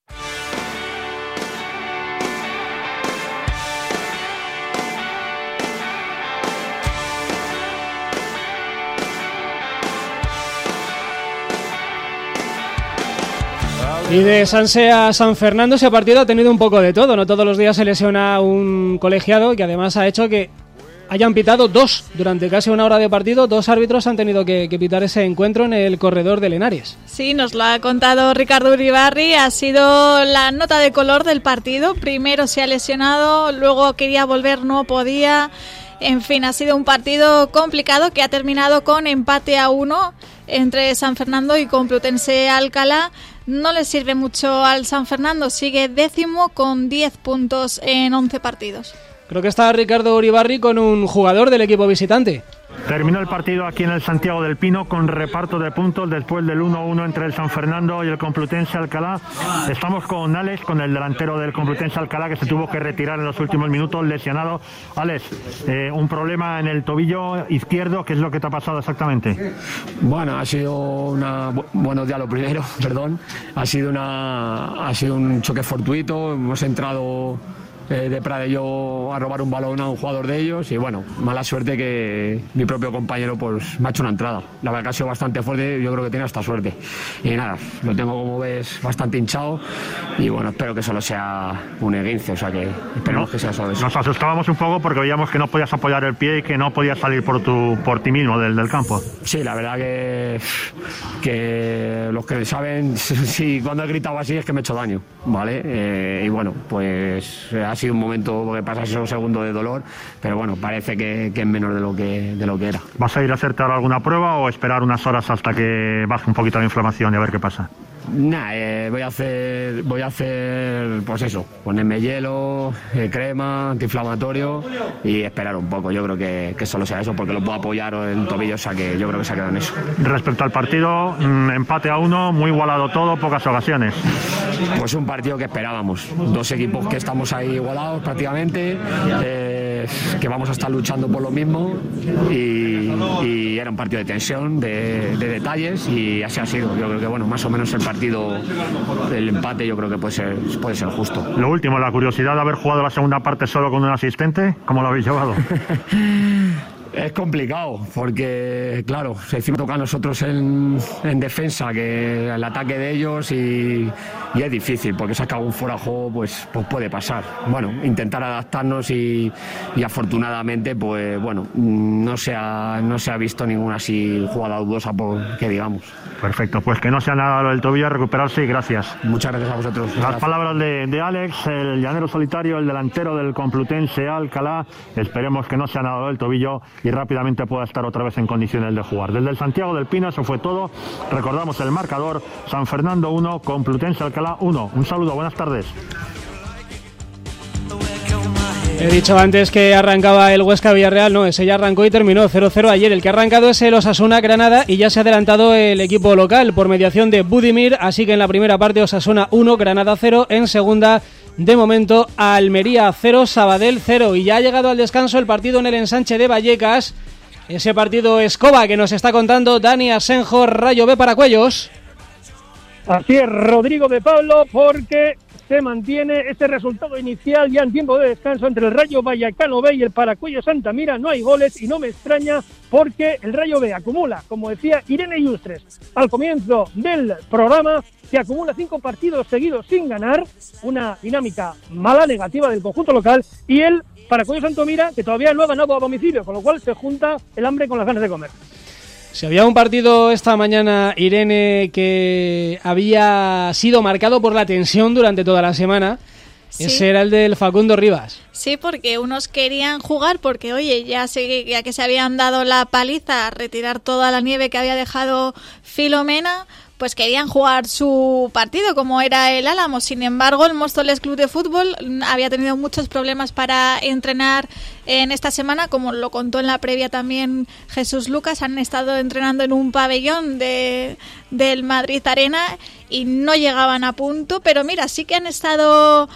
Y de Sanse a San Fernando ese partido ha tenido un poco de todo. No todos los días se lesiona un colegiado que además ha hecho que hayan pitado durante casi una hora de partido. 2 árbitros han tenido que pitar ese encuentro en el corredor de Henares. Sí, nos lo ha contado Ricardo Uribarri. Ha sido la nota de color del partido. Primero se ha lesionado, luego quería volver, no podía. En fin, ha sido un partido complicado que ha terminado con empate a 1 entre San Fernando y Complutense Alcalá. No le sirve mucho al San Fernando, sigue 10º con 10 puntos en 11 partidos. Creo que está Ricardo Uribarri con un jugador del equipo visitante. Terminó el partido aquí en el Santiago del Pino con reparto de puntos después del 1-1 entre el San Fernando y el Complutense Alcalá. Estamos con Alex, con el delantero del Complutense Alcalá que se tuvo que retirar en los últimos minutos lesionado. Alex, un problema en el tobillo izquierdo, ¿qué es lo que te ha pasado exactamente? Bueno, ha sido buenos días lo primero, perdón. Ha sido un choque fortuito, hemos entrado de Pradello a robar un balón a un jugador de ellos y bueno, mala suerte que mi propio compañero pues me ha hecho una entrada. La verdad que ha sido bastante fuerte, yo creo que tiene hasta suerte. Y nada, lo tengo como ves bastante hinchado y bueno, espero que solo sea un esguince, o sea que esperemos que sea solo eso. Nos asustábamos un poco porque veíamos que no podías apoyar el pie y que no podías salir por ti mismo del campo. Sí, la verdad que los que saben, sí, cuando he gritado así es que me he hecho daño, ¿vale? Y bueno, pues ha sido un momento que pasa esos segundos de dolor, pero bueno, parece que es menor de lo que era. ¿Vas a ir a hacerte ahora alguna prueba o esperar unas horas hasta que baje un poquito la inflamación y a ver qué pasa? Nah, voy a hacer pues eso, ponerme hielo, crema, antiinflamatorio y esperar un poco. Yo creo que solo sea eso porque lo puedo apoyar en el tobillo, o sea que yo creo que se ha quedado en eso. Respecto al partido, empate a 1, muy igualado todo, pocas ocasiones. Pues un partido que esperábamos, 2 equipos que estamos ahí igualados prácticamente, que vamos a estar luchando por lo mismo y era un partido de tensión, de detalles y así ha sido. Yo creo que bueno, más o menos el partido, el empate yo creo que puede ser justo. Lo último, la curiosidad de haber jugado la segunda parte solo con un asistente, ¿cómo lo habéis llevado? Es complicado porque, claro, encima toca a nosotros en defensa que el ataque de ellos y es difícil porque se acaba un fuera de juego, pues puede pasar. Bueno, intentar adaptarnos y afortunadamente, pues bueno, no se ha visto ninguna así jugada dudosa que digamos. Perfecto, pues que no sea nada del tobillo, a recuperarse y gracias. Muchas gracias a vosotros. Las palabras de Alex, el llanero solitario, el delantero del Complutense Alcalá. Esperemos que no sea nada del tobillo y rápidamente pueda estar otra vez en condiciones de jugar. Desde el Santiago del Pino eso fue todo. Recordamos el marcador: San Fernando 1, Complutense Alcalá 1. Un saludo, buenas tardes. He dicho antes que arrancaba el Huesca Villarreal, no, ese ya arrancó y terminó 0-0 ayer. El que ha arrancado es el Osasuna Granada y ya se ha adelantado el equipo local por mediación de Budimir, así que en la primera parte Osasuna 1, Granada 0, en segunda de momento Almería 0, Sabadell 0 y ya ha llegado al descanso el partido en el Ensanche de Vallecas, ese partido Escoba que nos está contando Dani Asenjo, Rayo B Paracuellos. Así es, Rodrigo de Pablo, porque se mantiene ese resultado inicial ya en tiempo de descanso entre el Rayo Vallecano B y el Paracuellos Santa Mira. No hay goles y no me extraña porque el Rayo B acumula, como decía Irene Yustres al comienzo del programa, que acumula 5 partidos seguidos sin ganar, una dinámica mala, negativa del conjunto local, y el Paracuellos Santa Mira, que todavía no ha ganado a domicilio, con lo cual se junta el hambre con las ganas de comer. Si había un partido esta mañana, Irene, que había sido marcado por la tensión durante toda la semana, sí. Ese era el del Facundo Rivas. Sí, porque unos querían jugar porque, oye, ya que se habían dado la paliza a retirar toda la nieve que había dejado Filomena, pues querían jugar su partido como era el Álamo. Sin embargo, el Móstoles Club de Fútbol había tenido muchos problemas para entrenar en esta semana, como lo contó en la previa también Jesús Lucas. Han estado entrenando en un pabellón del Madrid Arena y no llegaban a punto, pero mira, sí que han estado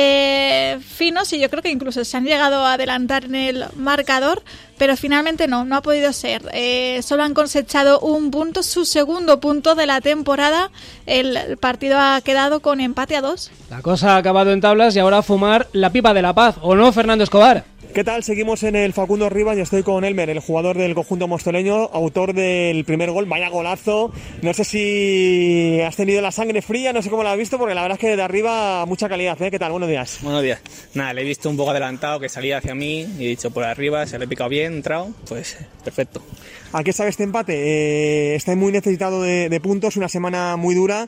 finos y yo creo que incluso se han llegado a adelantar en el marcador, pero finalmente no ha podido ser. Solo han cosechado un punto, su segundo punto de la temporada. El partido ha quedado con empate a 2. La cosa ha acabado en tablas y ahora a fumar la pipa de la paz, ¿o no, Fernando Escobar? ¿Qué tal? Seguimos en el Facundo Rivas y estoy con Elmer, el jugador del conjunto mostoleño, autor del primer gol. Vaya golazo. No sé si has tenido la sangre fría, no sé cómo la has visto, porque la verdad es que de arriba mucha calidad, ¿eh? ¿Qué tal? Buenos días. Buenos días. Nada, le he visto un poco adelantado, que salía hacia mí y he dicho por arriba, se le he picado bien, entrado, pues perfecto. ¿A qué sabe este empate? Estáis muy necesitado de puntos, una semana muy dura.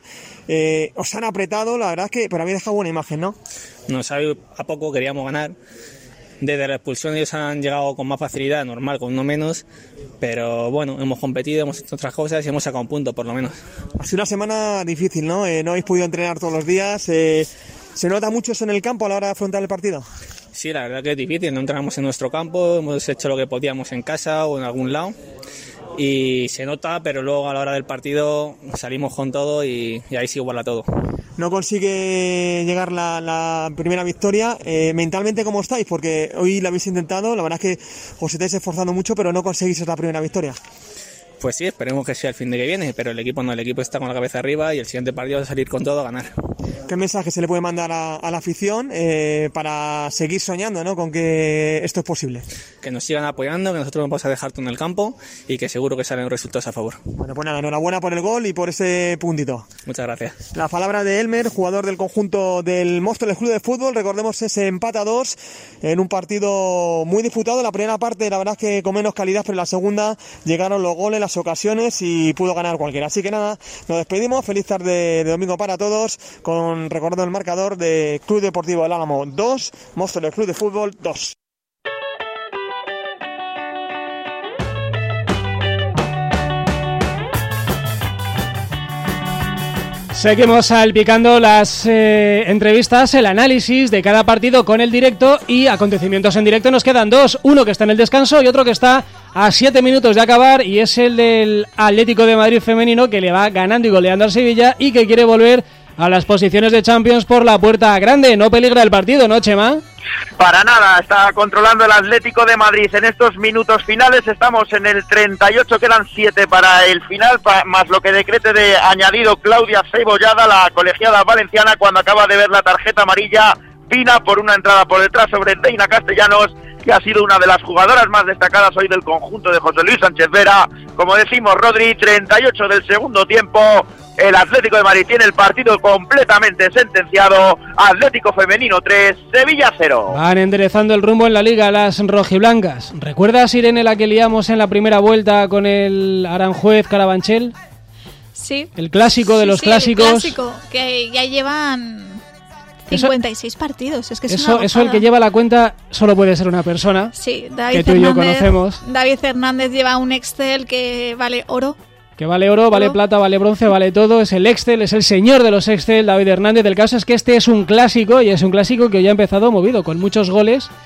Os han apretado, la verdad es que, pero habéis dejado buena imagen, ¿no? Nos sabe a poco, queríamos ganar. Desde la expulsión ellos han llegado con más facilidad, normal, con uno menos, pero bueno, hemos competido, hemos hecho otras cosas y hemos sacado un punto por lo menos. Ha sido una semana difícil, ¿no? No habéis podido entrenar todos los días. ¿Se nota mucho eso en el campo a la hora de afrontar el partido? Sí, la verdad que es difícil, no entrenamos en nuestro campo, hemos hecho lo que podíamos en casa o en algún lado y se nota, pero luego a la hora del partido salimos con todo y ahí sí iguala todo. No consigue llegar la primera victoria. Mentalmente, ¿cómo estáis? Porque hoy lo habéis intentado, la verdad es que os estáis esforzando mucho, pero no conseguís esa primera victoria. Pues sí, esperemos que sea el fin de que viene, pero el equipo no, el equipo está con la cabeza arriba y el siguiente partido va a salir con todo a ganar. ¿Qué mensaje se le puede mandar a la afición para seguir soñando, ¿no?, con que esto es posible? Que nos sigan apoyando, que nosotros nos vamos a dejar todo en el campo y que seguro que salen resultados a favor. Bueno, pues nada, enhorabuena por el gol y por ese puntito. Muchas gracias. La palabra de Elmer, jugador del conjunto del Móstoles Club de Fútbol. Recordemos ese empate a 2 en un partido muy disputado. En la primera parte, la verdad es que con menos calidad, pero en la segunda llegaron los goles, las ocasiones y pudo ganar cualquiera. Así que nada, nos despedimos. Feliz tarde de domingo para todos, con recordando el marcador de Club Deportivo El Álamo 2, Móstoles Club de Fútbol 2. Seguimos salpicando las entrevistas, el análisis de cada partido con el directo y acontecimientos en directo. Nos quedan dos, uno que está en el descanso y otro que está a 7 minutos de acabar, y es el del Atlético de Madrid femenino, que le va ganando y goleando al Sevilla y que quiere volver a las posiciones de Champions por la puerta grande. No peligra el partido, ¿no, Chema? Para nada, está controlando el Atlético de Madrid en estos minutos finales. Estamos en el 38, quedan 7 para el final, más lo que decrete de añadido Claudia Cebollada, la colegiada valenciana, cuando acaba de ver la tarjeta amarilla fina por una entrada por detrás sobre Deina Castellanos, que ha sido una de las jugadoras más destacadas hoy del conjunto de José Luis Sánchez Vera. Como decimos, Rodri, 38 del segundo tiempo. El Atlético de Madrid tiene el partido completamente sentenciado. Atlético femenino 3, Sevilla 0. Van enderezando el rumbo en la liga las rojiblancas. ¿Recuerdas, Irene, la que liamos en la primera vuelta con el Aranjuez Carabanchel? Sí. El clásico de los clásicos. El clásico, que ya llevan 56 partidos. Es que es eso el que lleva la cuenta solo puede ser una persona. Sí, David que tú y yo conocemos. David Hernández lleva un Excel que vale oro. Que vale oro, vale plata, vale bronce, vale todo. Es el Excel, es el señor de los Excel, David Hernández. El caso es que este es un clásico, y es un clásico que ya ha empezado movido, con muchos goles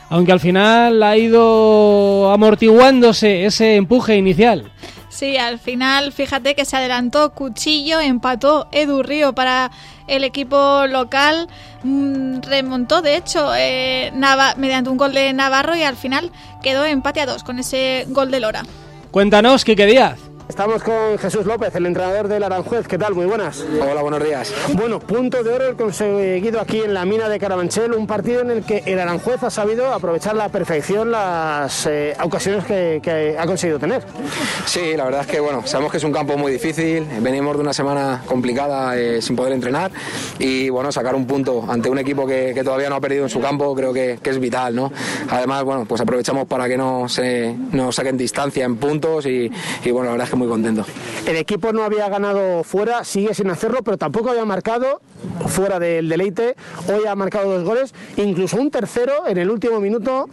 aunque al final ha ido amortiguándose ese empuje inicial. Sí, al final, fíjate que se adelantó Cuchillo, empató Edu Río para el equipo local, remontó de hecho mediante un gol de Navarro y al final quedó empate a 2 con ese gol de Lora. Cuéntanos, Quique Díaz. Estamos con Jesús López, el entrenador del Aranjuez. ¿Qué tal? Muy buenas. Hola, buenos días. Bueno, punto de oro conseguido aquí en la mina de Carabanchel, un partido en el que el Aranjuez ha sabido aprovechar a la perfección las ocasiones que ha conseguido tener. Sí, la verdad es que bueno, sabemos que es un campo muy difícil, venimos de una semana complicada sin poder entrenar y bueno, sacar un punto ante un equipo que todavía no ha perdido en su campo creo que es vital, ¿no? Además, bueno, pues aprovechamos para que nos saquen distancia en puntos y bueno, la verdad es que muy contento. El equipo no había ganado fuera, sigue sin hacerlo, pero tampoco había marcado fuera del Deleite. Hoy ha marcado 2 goles, incluso un tercero en el último minuto.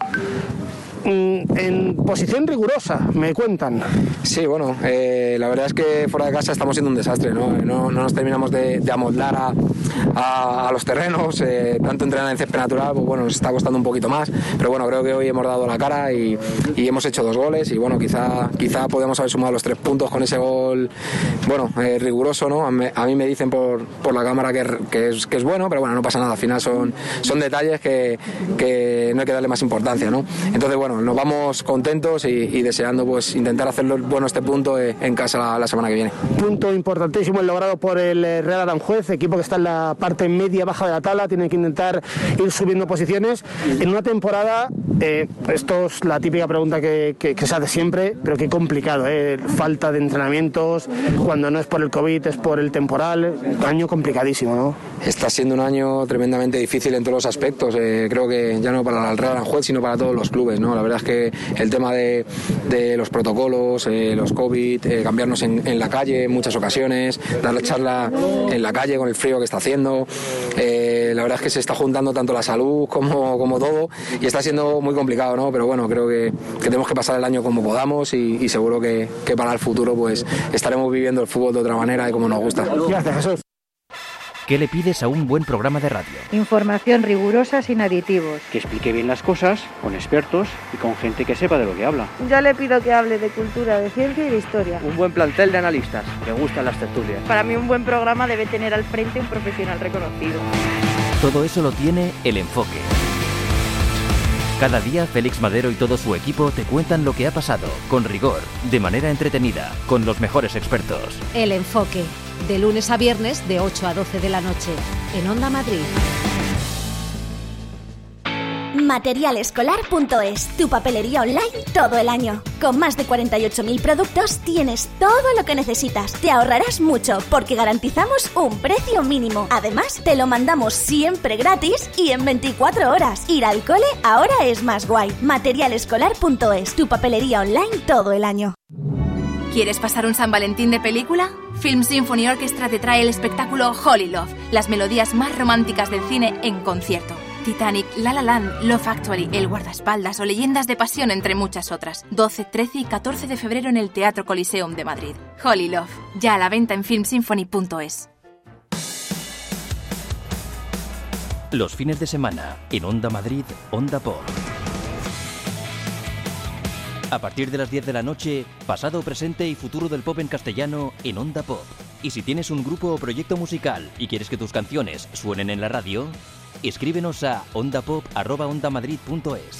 En posición rigurosa, me cuentan. Sí, bueno, la verdad es que fuera de casa estamos siendo un desastre, no nos terminamos de amoldar a los terrenos, tanto entrenar en césped natural, pues bueno, nos está costando un poquito más, pero bueno, creo que hoy hemos dado la cara y hemos hecho 2 goles y bueno, quizá podemos haber sumado los 3 puntos con ese gol, bueno, riguroso, ¿no? A mí me dicen por la cámara que es bueno, pero bueno, no pasa nada, al final son detalles que no hay que darle más importancia, ¿no? Entonces, bueno, nos vamos contentos y deseando pues intentar hacerlo bueno este punto en casa la semana que viene. Punto importantísimo el logrado por el Real Aranjuez, equipo que está en la parte media-baja de la tabla, tiene que intentar ir subiendo posiciones en una temporada, esto es la típica pregunta que se hace siempre, pero qué complicado, falta de entrenamientos, cuando no es por el COVID es por el temporal, un año complicadísimo, ¿no? Está siendo un año tremendamente difícil en todos los aspectos, creo que ya no para el Real Aranjuez sino para todos los clubes, ¿no? La verdad es que el tema de los protocolos, los COVID, cambiarnos en la calle en muchas ocasiones, dar la charla en la calle con el frío que está haciendo, la verdad es que se está juntando tanto la salud como todo y está siendo muy complicado, ¿no? Pero bueno, creo que tenemos que pasar el año como podamos y seguro que para el futuro pues estaremos viviendo el fútbol de otra manera y como nos gusta. Gracias, Jesús. ¿Qué le pides a un buen programa de radio? Información rigurosa sin aditivos. Que explique bien las cosas, con expertos y con gente que sepa de lo que habla. Yo le pido que hable de cultura, de ciencia y de historia. Un buen plantel de analistas, que gustan las tertulias. Para mí un buen programa debe tener al frente un profesional reconocido. Todo eso lo tiene El Enfoque. Cada día Félix Madero y todo su equipo te cuentan lo que ha pasado, con rigor, de manera entretenida, con los mejores expertos. El Enfoque, de lunes a viernes de 8 a 12 de la noche, en Onda Madrid. Materialescolar.es, tu papelería online todo el año. Con más de 48.000 productos tienes todo lo que necesitas. Te ahorrarás mucho porque garantizamos un precio mínimo. Además, te lo mandamos siempre gratis y en 24 horas. Ir al cole ahora es más guay. Materialescolar.es, tu papelería online todo el año. ¿Quieres pasar un San Valentín de película? Film Symphony Orchestra te trae el espectáculo Holy Love, las melodías más románticas del cine en concierto. Titanic, La La Land, Love Actually, El Guardaespaldas o Leyendas de Pasión, entre muchas otras. 12, 13 y 14 de febrero en el Teatro Coliseum de Madrid. Holy Love, ya a la venta en filmsymphony.es. Los fines de semana, en Onda Madrid, Onda Pop. A partir de las 10 de la noche, pasado, presente y futuro del pop en castellano en Onda Pop. Y si tienes un grupo o proyecto musical y quieres que tus canciones suenen en la radio, escríbenos a ondapop@ondamadrid.es.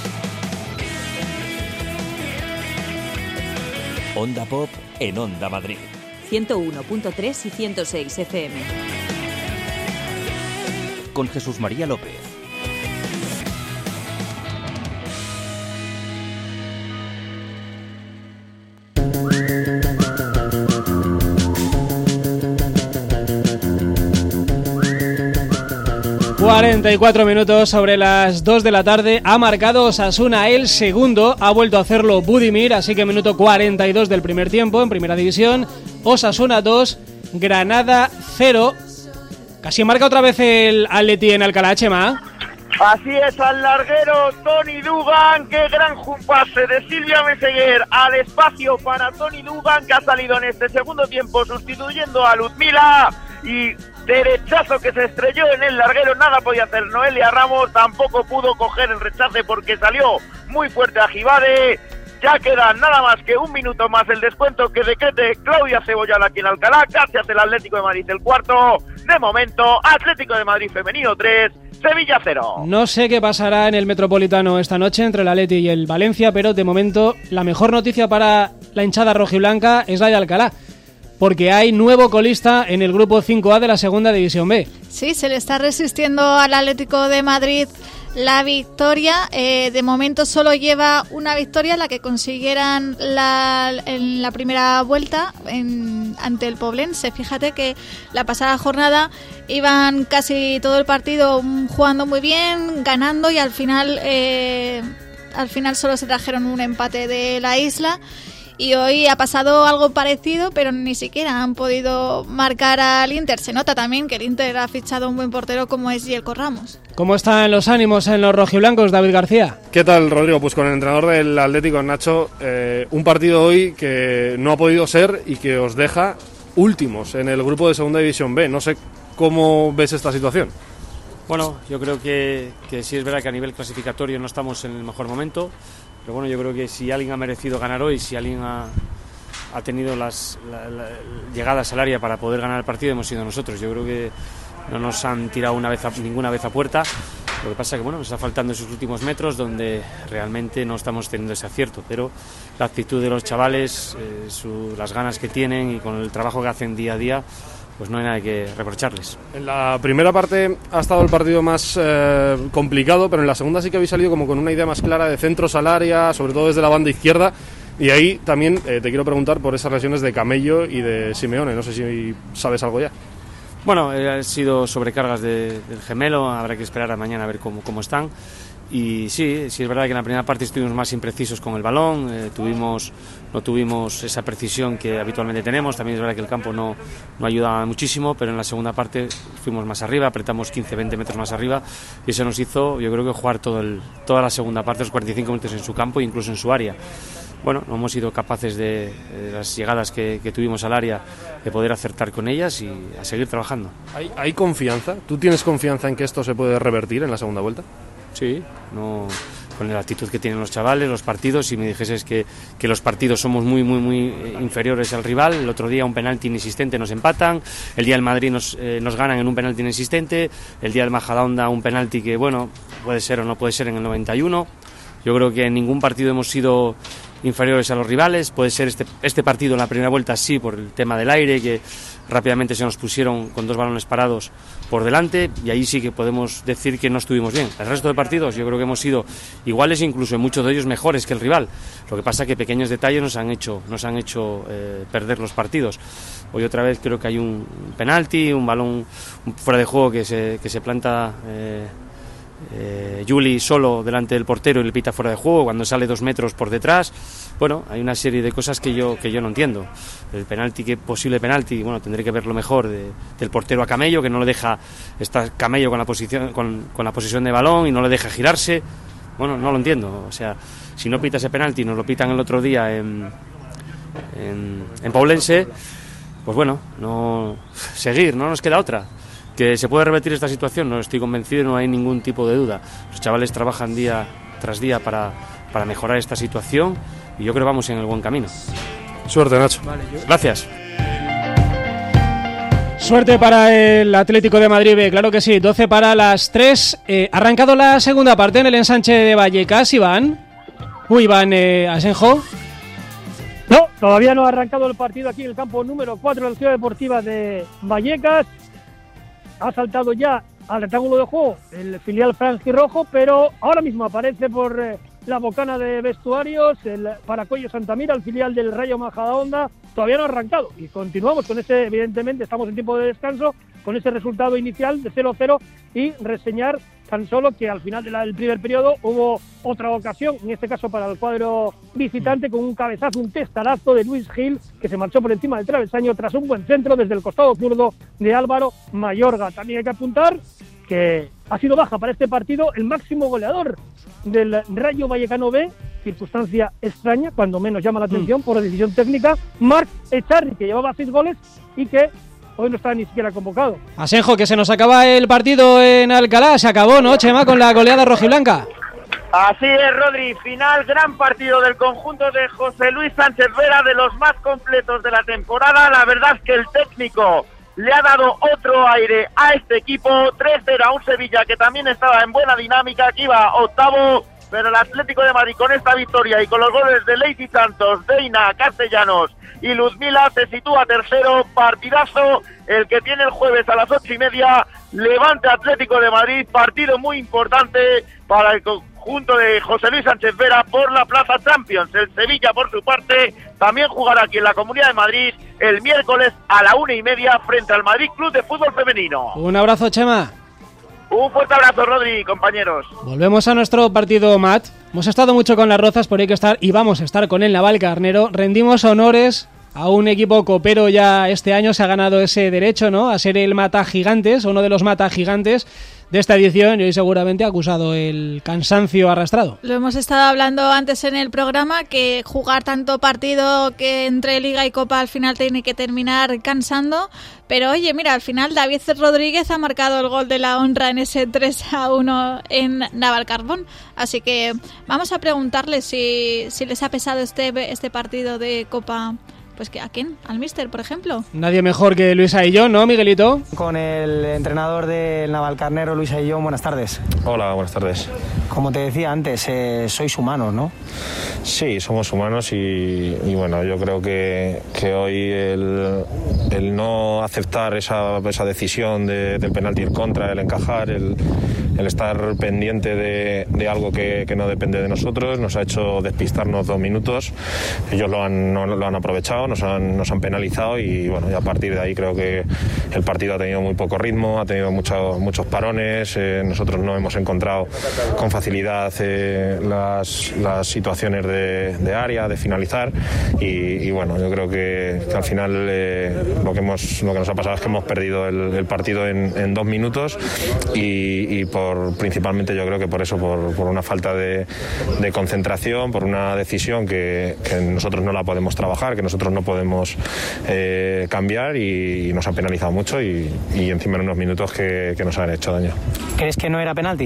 Onda Pop en Onda Madrid. 101.3 y 106 FM. Con Jesús María López. ...44 sobre las 2 de la tarde... ...ha marcado Osasuna el segundo... ...ha vuelto a hacerlo Budimir... ...así que minuto 42 del primer tiempo... ...en primera división... ...Osasuna 2... ...Granada 0... ...casi marca otra vez el Atleti en Alcalá, Chema. Así es, al larguero Tony Dugan, qué gran pase de Silvia Meseguer al espacio para Tony Dugan, que ha salido en este segundo tiempo sustituyendo a Ludmila, y derechazo que se estrelló en el larguero, nada podía hacer Noelia Ramos, tampoco pudo coger el rechace porque salió muy fuerte a Jibade. Ya queda nada más que un minuto más el descuento que decrete Claudia Cebollal aquí en Alcalá, casi hace el Atlético de Madrid el cuarto. De momento, Atlético de Madrid femenino 3, Sevilla 0. No sé qué pasará en el Metropolitano esta noche entre el Atleti y el Valencia, pero de momento la mejor noticia para la hinchada rojiblanca es la de Alcalá, porque hay nuevo colista en el grupo 5A de la Segunda División B. Sí, se le está resistiendo al Atlético de Madrid la victoria. De momento solo lleva una victoria, la que consiguieran en la primera vuelta ante el Poblense. Fíjate que la pasada jornada iban casi todo el partido jugando muy bien, ganando, y al final solo se trajeron un empate de la Isla. Y hoy ha pasado algo parecido, pero ni siquiera han podido marcar al Inter. Se nota también que el Inter ha fichado un buen portero como es Jelko Ramos. ¿Cómo están los ánimos en los rojiblancos, David García? ¿Qué tal, Rodrigo? Pues con el entrenador del Atlético, Nacho, un partido hoy que no ha podido ser y que os deja últimos en el grupo de Segunda División B. No sé cómo ves esta situación. Bueno, yo creo que sí es verdad que a nivel clasificatorio no estamos en el mejor momento. Pero bueno, yo creo que si alguien ha merecido ganar hoy, si alguien ha tenido las llegadas al área para poder ganar el partido, hemos sido nosotros. Yo creo que no nos han tirado ninguna vez a puerta. Lo que pasa es que bueno, nos está faltando esos últimos metros donde realmente no estamos teniendo ese acierto. Pero la actitud de los chavales, las ganas que tienen y con el trabajo que hacen día a día, pues no hay nada que reprocharles. En la primera parte ha estado el partido más complicado, pero en la segunda sí que habéis salido como con una idea más clara de centros al área, sobre todo desde la banda izquierda. Y ahí también te quiero preguntar por esas lesiones de Camello y de Simeone. No sé si sabes algo ya. Bueno, han sido sobrecargas del gemelo, habrá que esperar a mañana a ver cómo están. Y sí es verdad que en la primera parte estuvimos más imprecisos con el balón, no tuvimos esa precisión que habitualmente tenemos. También es verdad que el campo no ayudaba muchísimo, pero en la segunda parte fuimos más arriba, apretamos 15-20 metros más arriba, y eso nos hizo, yo creo que jugar toda la segunda parte, los 45 minutos en su campo e incluso en su área. Bueno, no hemos sido capaces de las llegadas que tuvimos al área, de poder acertar con ellas y a seguir trabajando. ¿Hay confianza? ¿Tú tienes confianza en que esto se puede revertir en la segunda vuelta? Sí, con la actitud que tienen los chavales, los partidos. Si me dijeses que los partidos somos muy inferiores al rival, el otro día un penalti inexistente nos empatan, el día del Madrid nos ganan en un penalti inexistente, el día del Majadahonda un penalti que bueno, puede ser o no puede ser en el 91. Yo creo que en ningún partido hemos sido inferiores a los rivales. Puede ser este partido en la primera vuelta sí, por el tema del aire, que rápidamente se nos pusieron con 2 balones parados por delante, y ahí sí que podemos decir que no estuvimos bien. El resto de partidos yo creo que hemos sido iguales, incluso en muchos de ellos mejores que el rival. Lo que pasa es que pequeños detalles nos han hecho perder los partidos. Hoy otra vez creo que hay un penalti, un balón fuera de juego que se planta Juli solo delante del portero y le pita fuera de juego cuando sale 2 metros por detrás. Bueno, hay una serie de cosas que yo no entiendo. El penalti, posible penalti, bueno, tendré que verlo mejor del portero a Camello, que no le deja, está Camello con la posesión de balón y no le deja girarse. Bueno, no lo entiendo. O sea, si no pita ese penalti, nos lo pitan el otro día en Poblense, pues bueno, seguir, no nos queda otra. ¿Que se puede revertir esta situación? No estoy convencido y no hay ningún tipo de duda. Los chavales trabajan día tras día para mejorar esta situación y yo creo que vamos en el buen camino. Suerte, Nacho. Vale, gracias. Suerte para el Atlético de Madrid B, claro que sí. 12 para las 3. Arrancado la segunda parte en el ensanche de Vallecas, Iván. Iván Asenjo. No, todavía no ha arrancado el partido aquí en el campo número 4 de la Ciudad Deportiva de Vallecas. Ha saltado ya al rectángulo de juego el filial franjirrojo, pero ahora mismo aparece por la bocana de vestuarios el Paracuello Santamira, el filial del Rayo Majadahonda. Todavía no ha arrancado y continuamos con ese, evidentemente estamos en tiempo de descanso, con ese resultado inicial de 0-0 y reseñar tan solo que al final del primer periodo hubo otra ocasión, en este caso para el cuadro visitante, con un cabezazo, un testarazo de Luis Gil, que se marchó por encima del travesaño tras un buen centro desde el costado zurdo de Álvaro Mayorga. También hay que apuntar que ha sido baja para este partido el máximo goleador del Rayo Vallecano B, circunstancia extraña, cuando menos llama la atención por decisión técnica, Marc Echarri, que llevaba 6 goles y que hoy no está ni siquiera convocado. Asenjo, que se nos acaba el partido en Alcalá, se acabó, ¿no, Chema, con la goleada rojiblanca? Así es, Rodri, final, gran partido del conjunto de José Luis Sánchez Vera, de los más completos de la temporada. La verdad es que el técnico le ha dado otro aire a este equipo. 3-0 a un Sevilla que también estaba en buena dinámica, que iba octavo, pero el Atlético de Madrid con esta victoria y con los goles de Leity Santos, Deina, Castellanos y Luzmila se sitúa tercero. Partidazo el que tiene el jueves a las 8:30, Levante Atlético de Madrid, partido muy importante para el conjunto de José Luis Sánchez Vera por la plaza Champions. El Sevilla, por su parte, también jugará aquí en la Comunidad de Madrid el miércoles a la 1:30 frente al Madrid Club de Fútbol Femenino. Un abrazo, Chema. Un fuerte abrazo, Rodri, compañeros. Volvemos a nuestro partido, Matt. Hemos estado mucho con las Rozas, por ahí que estar, y vamos a estar con el Navalcarnero. Rendimos honores a un equipo copero ya este año, se ha ganado ese derecho, ¿no?, a ser el Mata Gigantes, uno de los Mata Gigantes de esta edición, y hoy seguramente ha acusado el cansancio arrastrado. Lo hemos estado hablando antes en el programa, que jugar tanto partido que entre Liga y Copa al final tiene que terminar cansando, pero oye, mira, al final David Rodríguez ha marcado el gol de la honra en ese 3-1 en Navalcarbón, así que vamos a preguntarle si les ha pesado este partido de Copa. Pues que, ¿a quién? ¿Al míster, por ejemplo? Nadie mejor que Luis Aillón, ¿no, Miguelito? Con el entrenador del Navalcarnero, Luis Aillón, buenas tardes. Hola, buenas tardes. Como te decía antes, sois humanos, ¿no? Sí, somos humanos y bueno, yo creo que hoy el no aceptar esa decisión del penalti en contra, el encajar, el estar pendiente de algo que no depende de nosotros, nos ha hecho despistarnos 2 minutos. Ellos lo han aprovechado, nos han penalizado y bueno, y a partir de ahí creo que el partido ha tenido muy poco ritmo, ha tenido muchos parones, nosotros no hemos encontrado con facilidad las situaciones de área, de finalizar y bueno, yo creo que al final lo que nos ha pasado es que hemos perdido el partido en 2 minutos y principalmente yo creo que por eso, por una falta de concentración, por una decisión que nosotros no la podemos trabajar, que nosotros no podemos cambiar y nos han penalizado mucho y encima en unos minutos que nos han hecho daño. ¿Crees que no era penalti?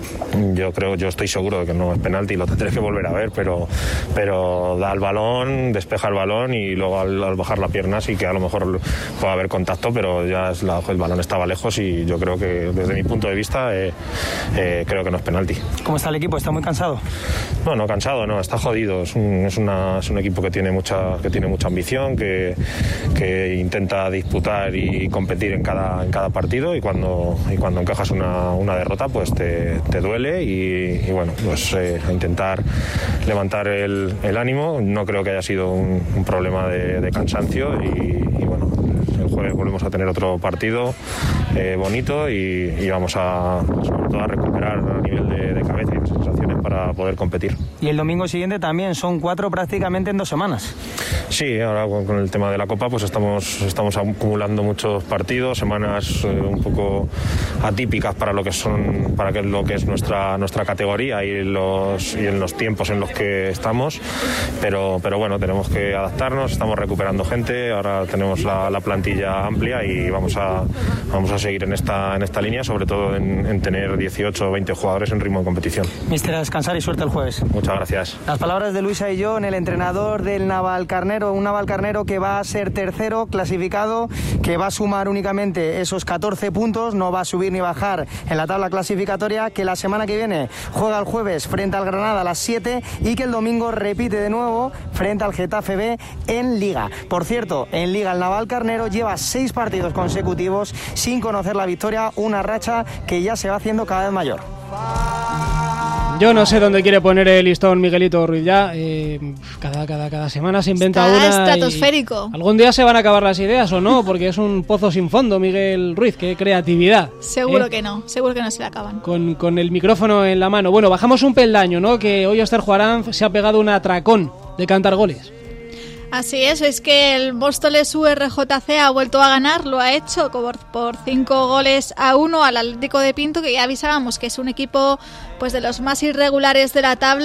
Yo estoy seguro de que no es penalti, lo tendré que volver a ver, pero da el balón, despeja el balón y luego al bajar la pierna sí que a lo mejor puede haber contacto, pero ya el balón estaba lejos y yo creo que desde mi punto de vista creo que no es penalti. ¿Cómo está el equipo? ¿Está muy cansado? No cansado, no, está jodido. Es un equipo que tiene mucha ambición, que intenta disputar y competir en cada partido y cuando encajas una derrota pues te duele y bueno, pues a intentar levantar el ánimo. No creo que haya sido un problema de cansancio y bueno, el jueves volvemos a tener otro partido bonito y vamos sobre todo a recuperar a nivel de cabeza y de sensaciones para poder competir. Y el domingo siguiente también, son 4 prácticamente en 2 semanas. Sí, ahora con el tema de la Copa pues estamos acumulando muchos partidos, semanas un poco atípicas para lo que es nuestra categoría y en los tiempos en los que estamos, pero bueno, tenemos que adaptarnos, estamos recuperando gente, ahora tenemos la plantilla amplia y vamos a seguir en esta línea, sobre todo en tener 18 o 20 jugadores en ritmo de competición. Mister, a descansar y suerte el jueves. Muchas gracias. Las palabras de Luis Aillón, el entrenador del Navalcarnero, un Navalcarnero que va a ser tercero clasificado, que va a sumar únicamente esos 14 puntos, no va a subir ni bajar en la tabla clasificatoria, que la semana que viene juega el jueves frente al Granada a las 7 y que el domingo repite de nuevo frente al Getafe B en Liga. Por cierto, en Liga el Navalcarnero lleva 6 partidos consecutivos sin conocer la victoria, una racha que ya se va haciendo cada vez mayor. Yo no sé dónde quiere poner el listón Miguelito Ruiz ya. Cada semana se inventa Está una. estratosférico. Algún día se van a acabar las ideas o no, porque es un pozo sin fondo, Miguel Ruiz. Qué creatividad. Seguro que no se le acaban. Con el micrófono en la mano. Bueno, bajamos un peldaño, ¿no? Que hoy Esther Juarán se ha pegado un atracón de cantar goles. Así es que el Móstoles URJC ha vuelto a ganar, lo ha hecho por 5-1 al Atlético de Pinto, que ya avisábamos que es un equipo pues de los más irregulares de la tabla.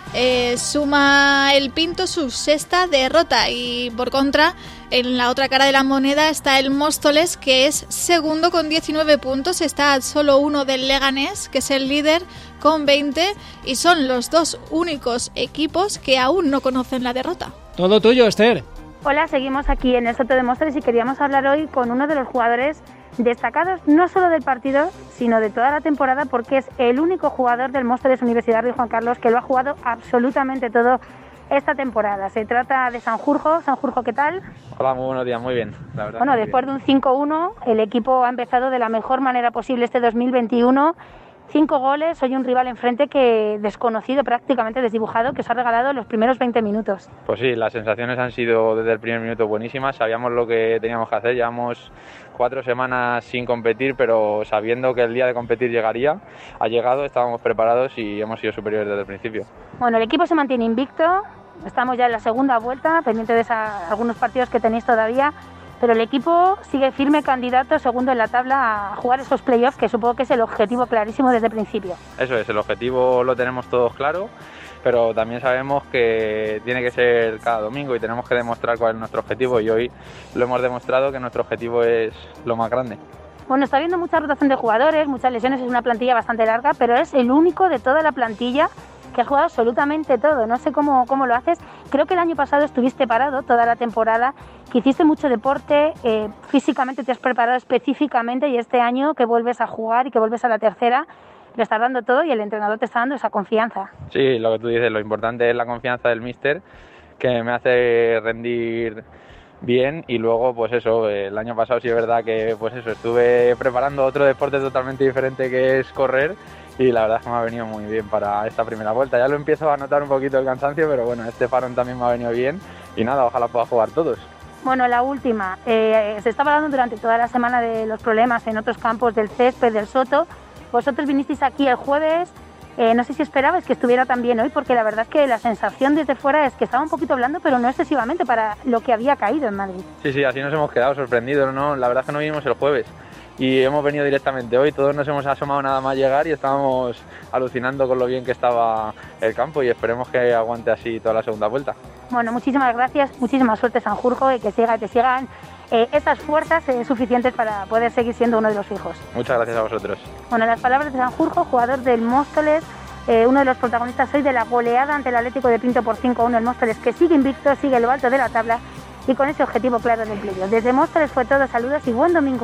suma el Pinto su 6ª derrota, y por contra, en la otra cara de la moneda está el Móstoles, que es segundo con 19 puntos, está a solo uno del Leganés, que es el líder, con 20, y son los dos únicos equipos que aún no conocen la derrota. Todo tuyo, Esther. Hola, seguimos aquí en el Soto de Móstoles y queríamos hablar hoy con uno de los jugadores destacados, no solo del partido, sino de toda la temporada, porque es el único jugador del Móstoles Universidad Rey Juan Carlos que lo ha jugado absolutamente todo esta temporada. Se trata de Sanjurjo. Sanjurjo, ¿qué tal? Hola, muy buenos días, muy bien, la verdad. Bueno, después de un 5-1, el equipo ha empezado de la mejor manera posible este 2021. 5 goles, hoy un rival enfrente que desconocido, prácticamente desdibujado, que os ha regalado los primeros 20 minutos. Pues sí, las sensaciones han sido desde el primer minuto buenísimas, sabíamos lo que teníamos que hacer, llevamos 4 semanas sin competir, pero sabiendo que el día de competir llegaría, ha llegado, estábamos preparados y hemos sido superiores desde el principio. Bueno, el equipo se mantiene invicto, estamos ya en la segunda vuelta, pendiente de algunos partidos que tenéis todavía, pero el equipo sigue firme candidato, segundo en la tabla, a jugar esos playoffs, que supongo que es el objetivo clarísimo desde el principio. Eso es, el objetivo lo tenemos todos claro, pero también sabemos que tiene que ser cada domingo y tenemos que demostrar cuál es nuestro objetivo, y hoy lo hemos demostrado que nuestro objetivo es lo más grande. Bueno, está habiendo mucha rotación de jugadores, muchas lesiones, es una plantilla bastante larga, pero es el único de toda la plantilla que ha jugado absolutamente todo. No sé cómo lo haces. Creo que el año pasado estuviste parado toda la temporada, que hiciste mucho deporte, físicamente te has preparado específicamente, y este año que vuelves a jugar y que vuelves a la tercera, le estás dando todo y el entrenador te está dando esa confianza. Sí, lo que tú dices, lo importante es la confianza del míster, que me hace rendir bien, y luego pues eso, el año pasado sí es verdad que pues eso, estuve preparando otro deporte totalmente diferente, que es correr, y la verdad es que me ha venido muy bien para esta primera vuelta. Ya lo empiezo a notar un poquito el cansancio, pero bueno, este parón también me ha venido bien, y nada, ojalá pueda jugar todos. Bueno, la última, se estaba hablando durante toda la semana de los problemas en otros campos del césped, del Soto. Vosotros vinisteis aquí el jueves, no sé si esperabais que estuviera también hoy, porque la verdad es que la sensación desde fuera es que estaba un poquito blando, pero no excesivamente para lo que había caído en Madrid. Sí, así nos hemos quedado sorprendidos, ¿no? La verdad es que no vinimos el jueves y hemos venido directamente hoy, todos nos hemos asomado nada más llegar y estábamos alucinando con lo bien que estaba el campo, y esperemos que aguante así toda la segunda vuelta. Bueno, muchísimas gracias, muchísima suerte, Sanjurjo, y que te sigan esas fuerzas suficientes para poder seguir siendo uno de los fijos. Muchas gracias a vosotros. Bueno, las palabras de Sanjurjo, jugador del Móstoles, uno de los protagonistas hoy de la goleada ante el Atlético de Pinto por 5-1, el Móstoles, que sigue invicto, sigue en lo alto de la tabla y con ese objetivo claro del playoff. Desde Móstoles fue todo, saludos y buen domingo.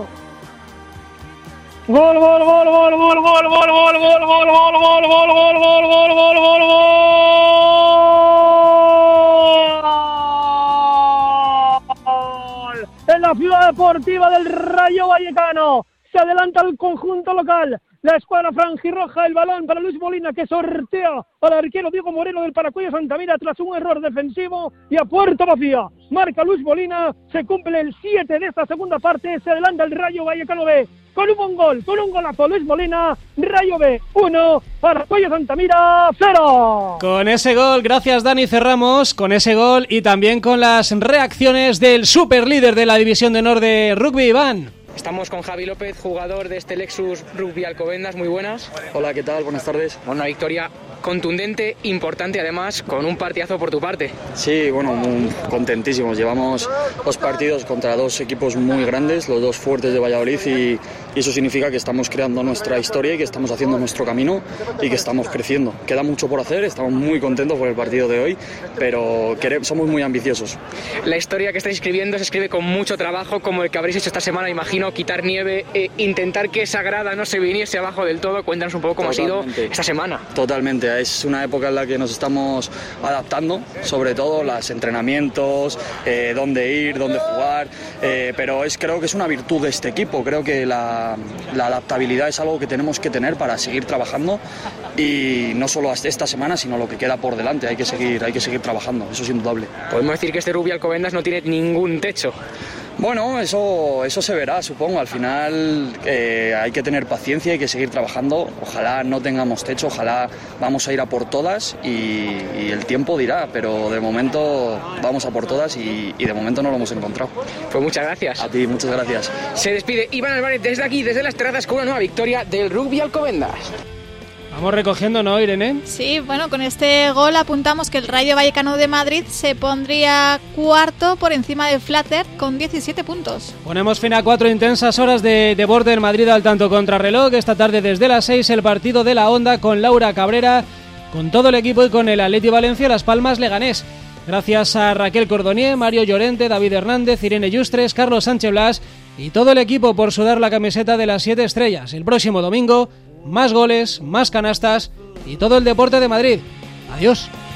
Gol, gol, gol, gol, gol, gol, gol, gol, gol, gol, gol, gol, gol, gol, gol, gol, gol, gol, gol. En la ciudad deportiva del Rayo Vallecano se adelanta el conjunto local. La escuadra franjirroja, el balón para Luis Molina, que sortea al arquero Diego Moreno del Paracuellos Santamira tras un error defensivo, y a puerta vacía marca Luis Molina. Se cumple el 7 de esta segunda parte, se adelanta el Rayo Vallecano B con un buen gol, con un golazo Luis Molina. Rayo B 1, Paracuellos Santamira 0. Con ese gol, gracias Dani, cerramos con ese gol y también con las reacciones del superlíder de la División de Honor de Rugby, Iván. Estamos con Javi López, jugador de este Lexus Rugby Alcobendas, muy buenas. Hola, ¿qué tal? Buenas tardes. Bueno, una victoria contundente, importante además, con un partidazo por tu parte. Sí, bueno, muy contentísimos. Llevamos 2 partidos contra 2 equipos muy grandes, los 2 fuertes de Valladolid, y eso significa que estamos creando nuestra historia y que estamos haciendo nuestro camino y que estamos creciendo. Queda mucho por hacer, estamos muy contentos por el partido de hoy, pero somos muy ambiciosos. La historia que estáis escribiendo se escribe con mucho trabajo, como el que habréis hecho esta semana, imagino, quitar nieve, intentar que esa grada no se viniese abajo del todo. Cuéntanos un poco cómo ha sido esta semana. Totalmente, es una época en la que nos estamos adaptando, sobre todo los entrenamientos, dónde ir, dónde jugar, pero creo que es una virtud de este equipo. Creo que la adaptabilidad es algo que tenemos que tener para seguir trabajando, y no solo esta semana, sino lo que queda por delante. Hay que seguir trabajando, eso es indudable. Podemos decir que este Rugby Alcobendas no tiene ningún techo. Bueno, eso se verá, supongo. Al final hay que tener paciencia, hay que seguir trabajando. Ojalá no tengamos techo, ojalá vamos a ir a por todas, y el tiempo dirá, pero de momento vamos a por todas y de momento no lo hemos encontrado. Pues muchas gracias. A ti, muchas gracias. Se despide Iván Álvarez desde aquí, desde Las Terrazas, con una nueva victoria del Rugby Alcobendas. Vamos recogiendo, ¿no, Irene? Sí, bueno, con este gol apuntamos que el Rayo Vallecano de Madrid se pondría cuarto por encima del Flatter con 17 puntos. Ponemos fin a 4 intensas horas de deporte en Madrid al tanto contrarreloj. Esta tarde desde las 6 el partido de la Onda con Laura Cabrera, con todo el equipo y con el Atleti Valencia Las Palmas Leganés. Gracias a Raquel Cordonier, Mario Llorente, David Hernández, Irene Yustres, Carlos Sánchez Blas y todo el equipo por sudar la camiseta de las 7 estrellas. El próximo domingo, más goles, más canastas y todo el deporte de Madrid. Adiós.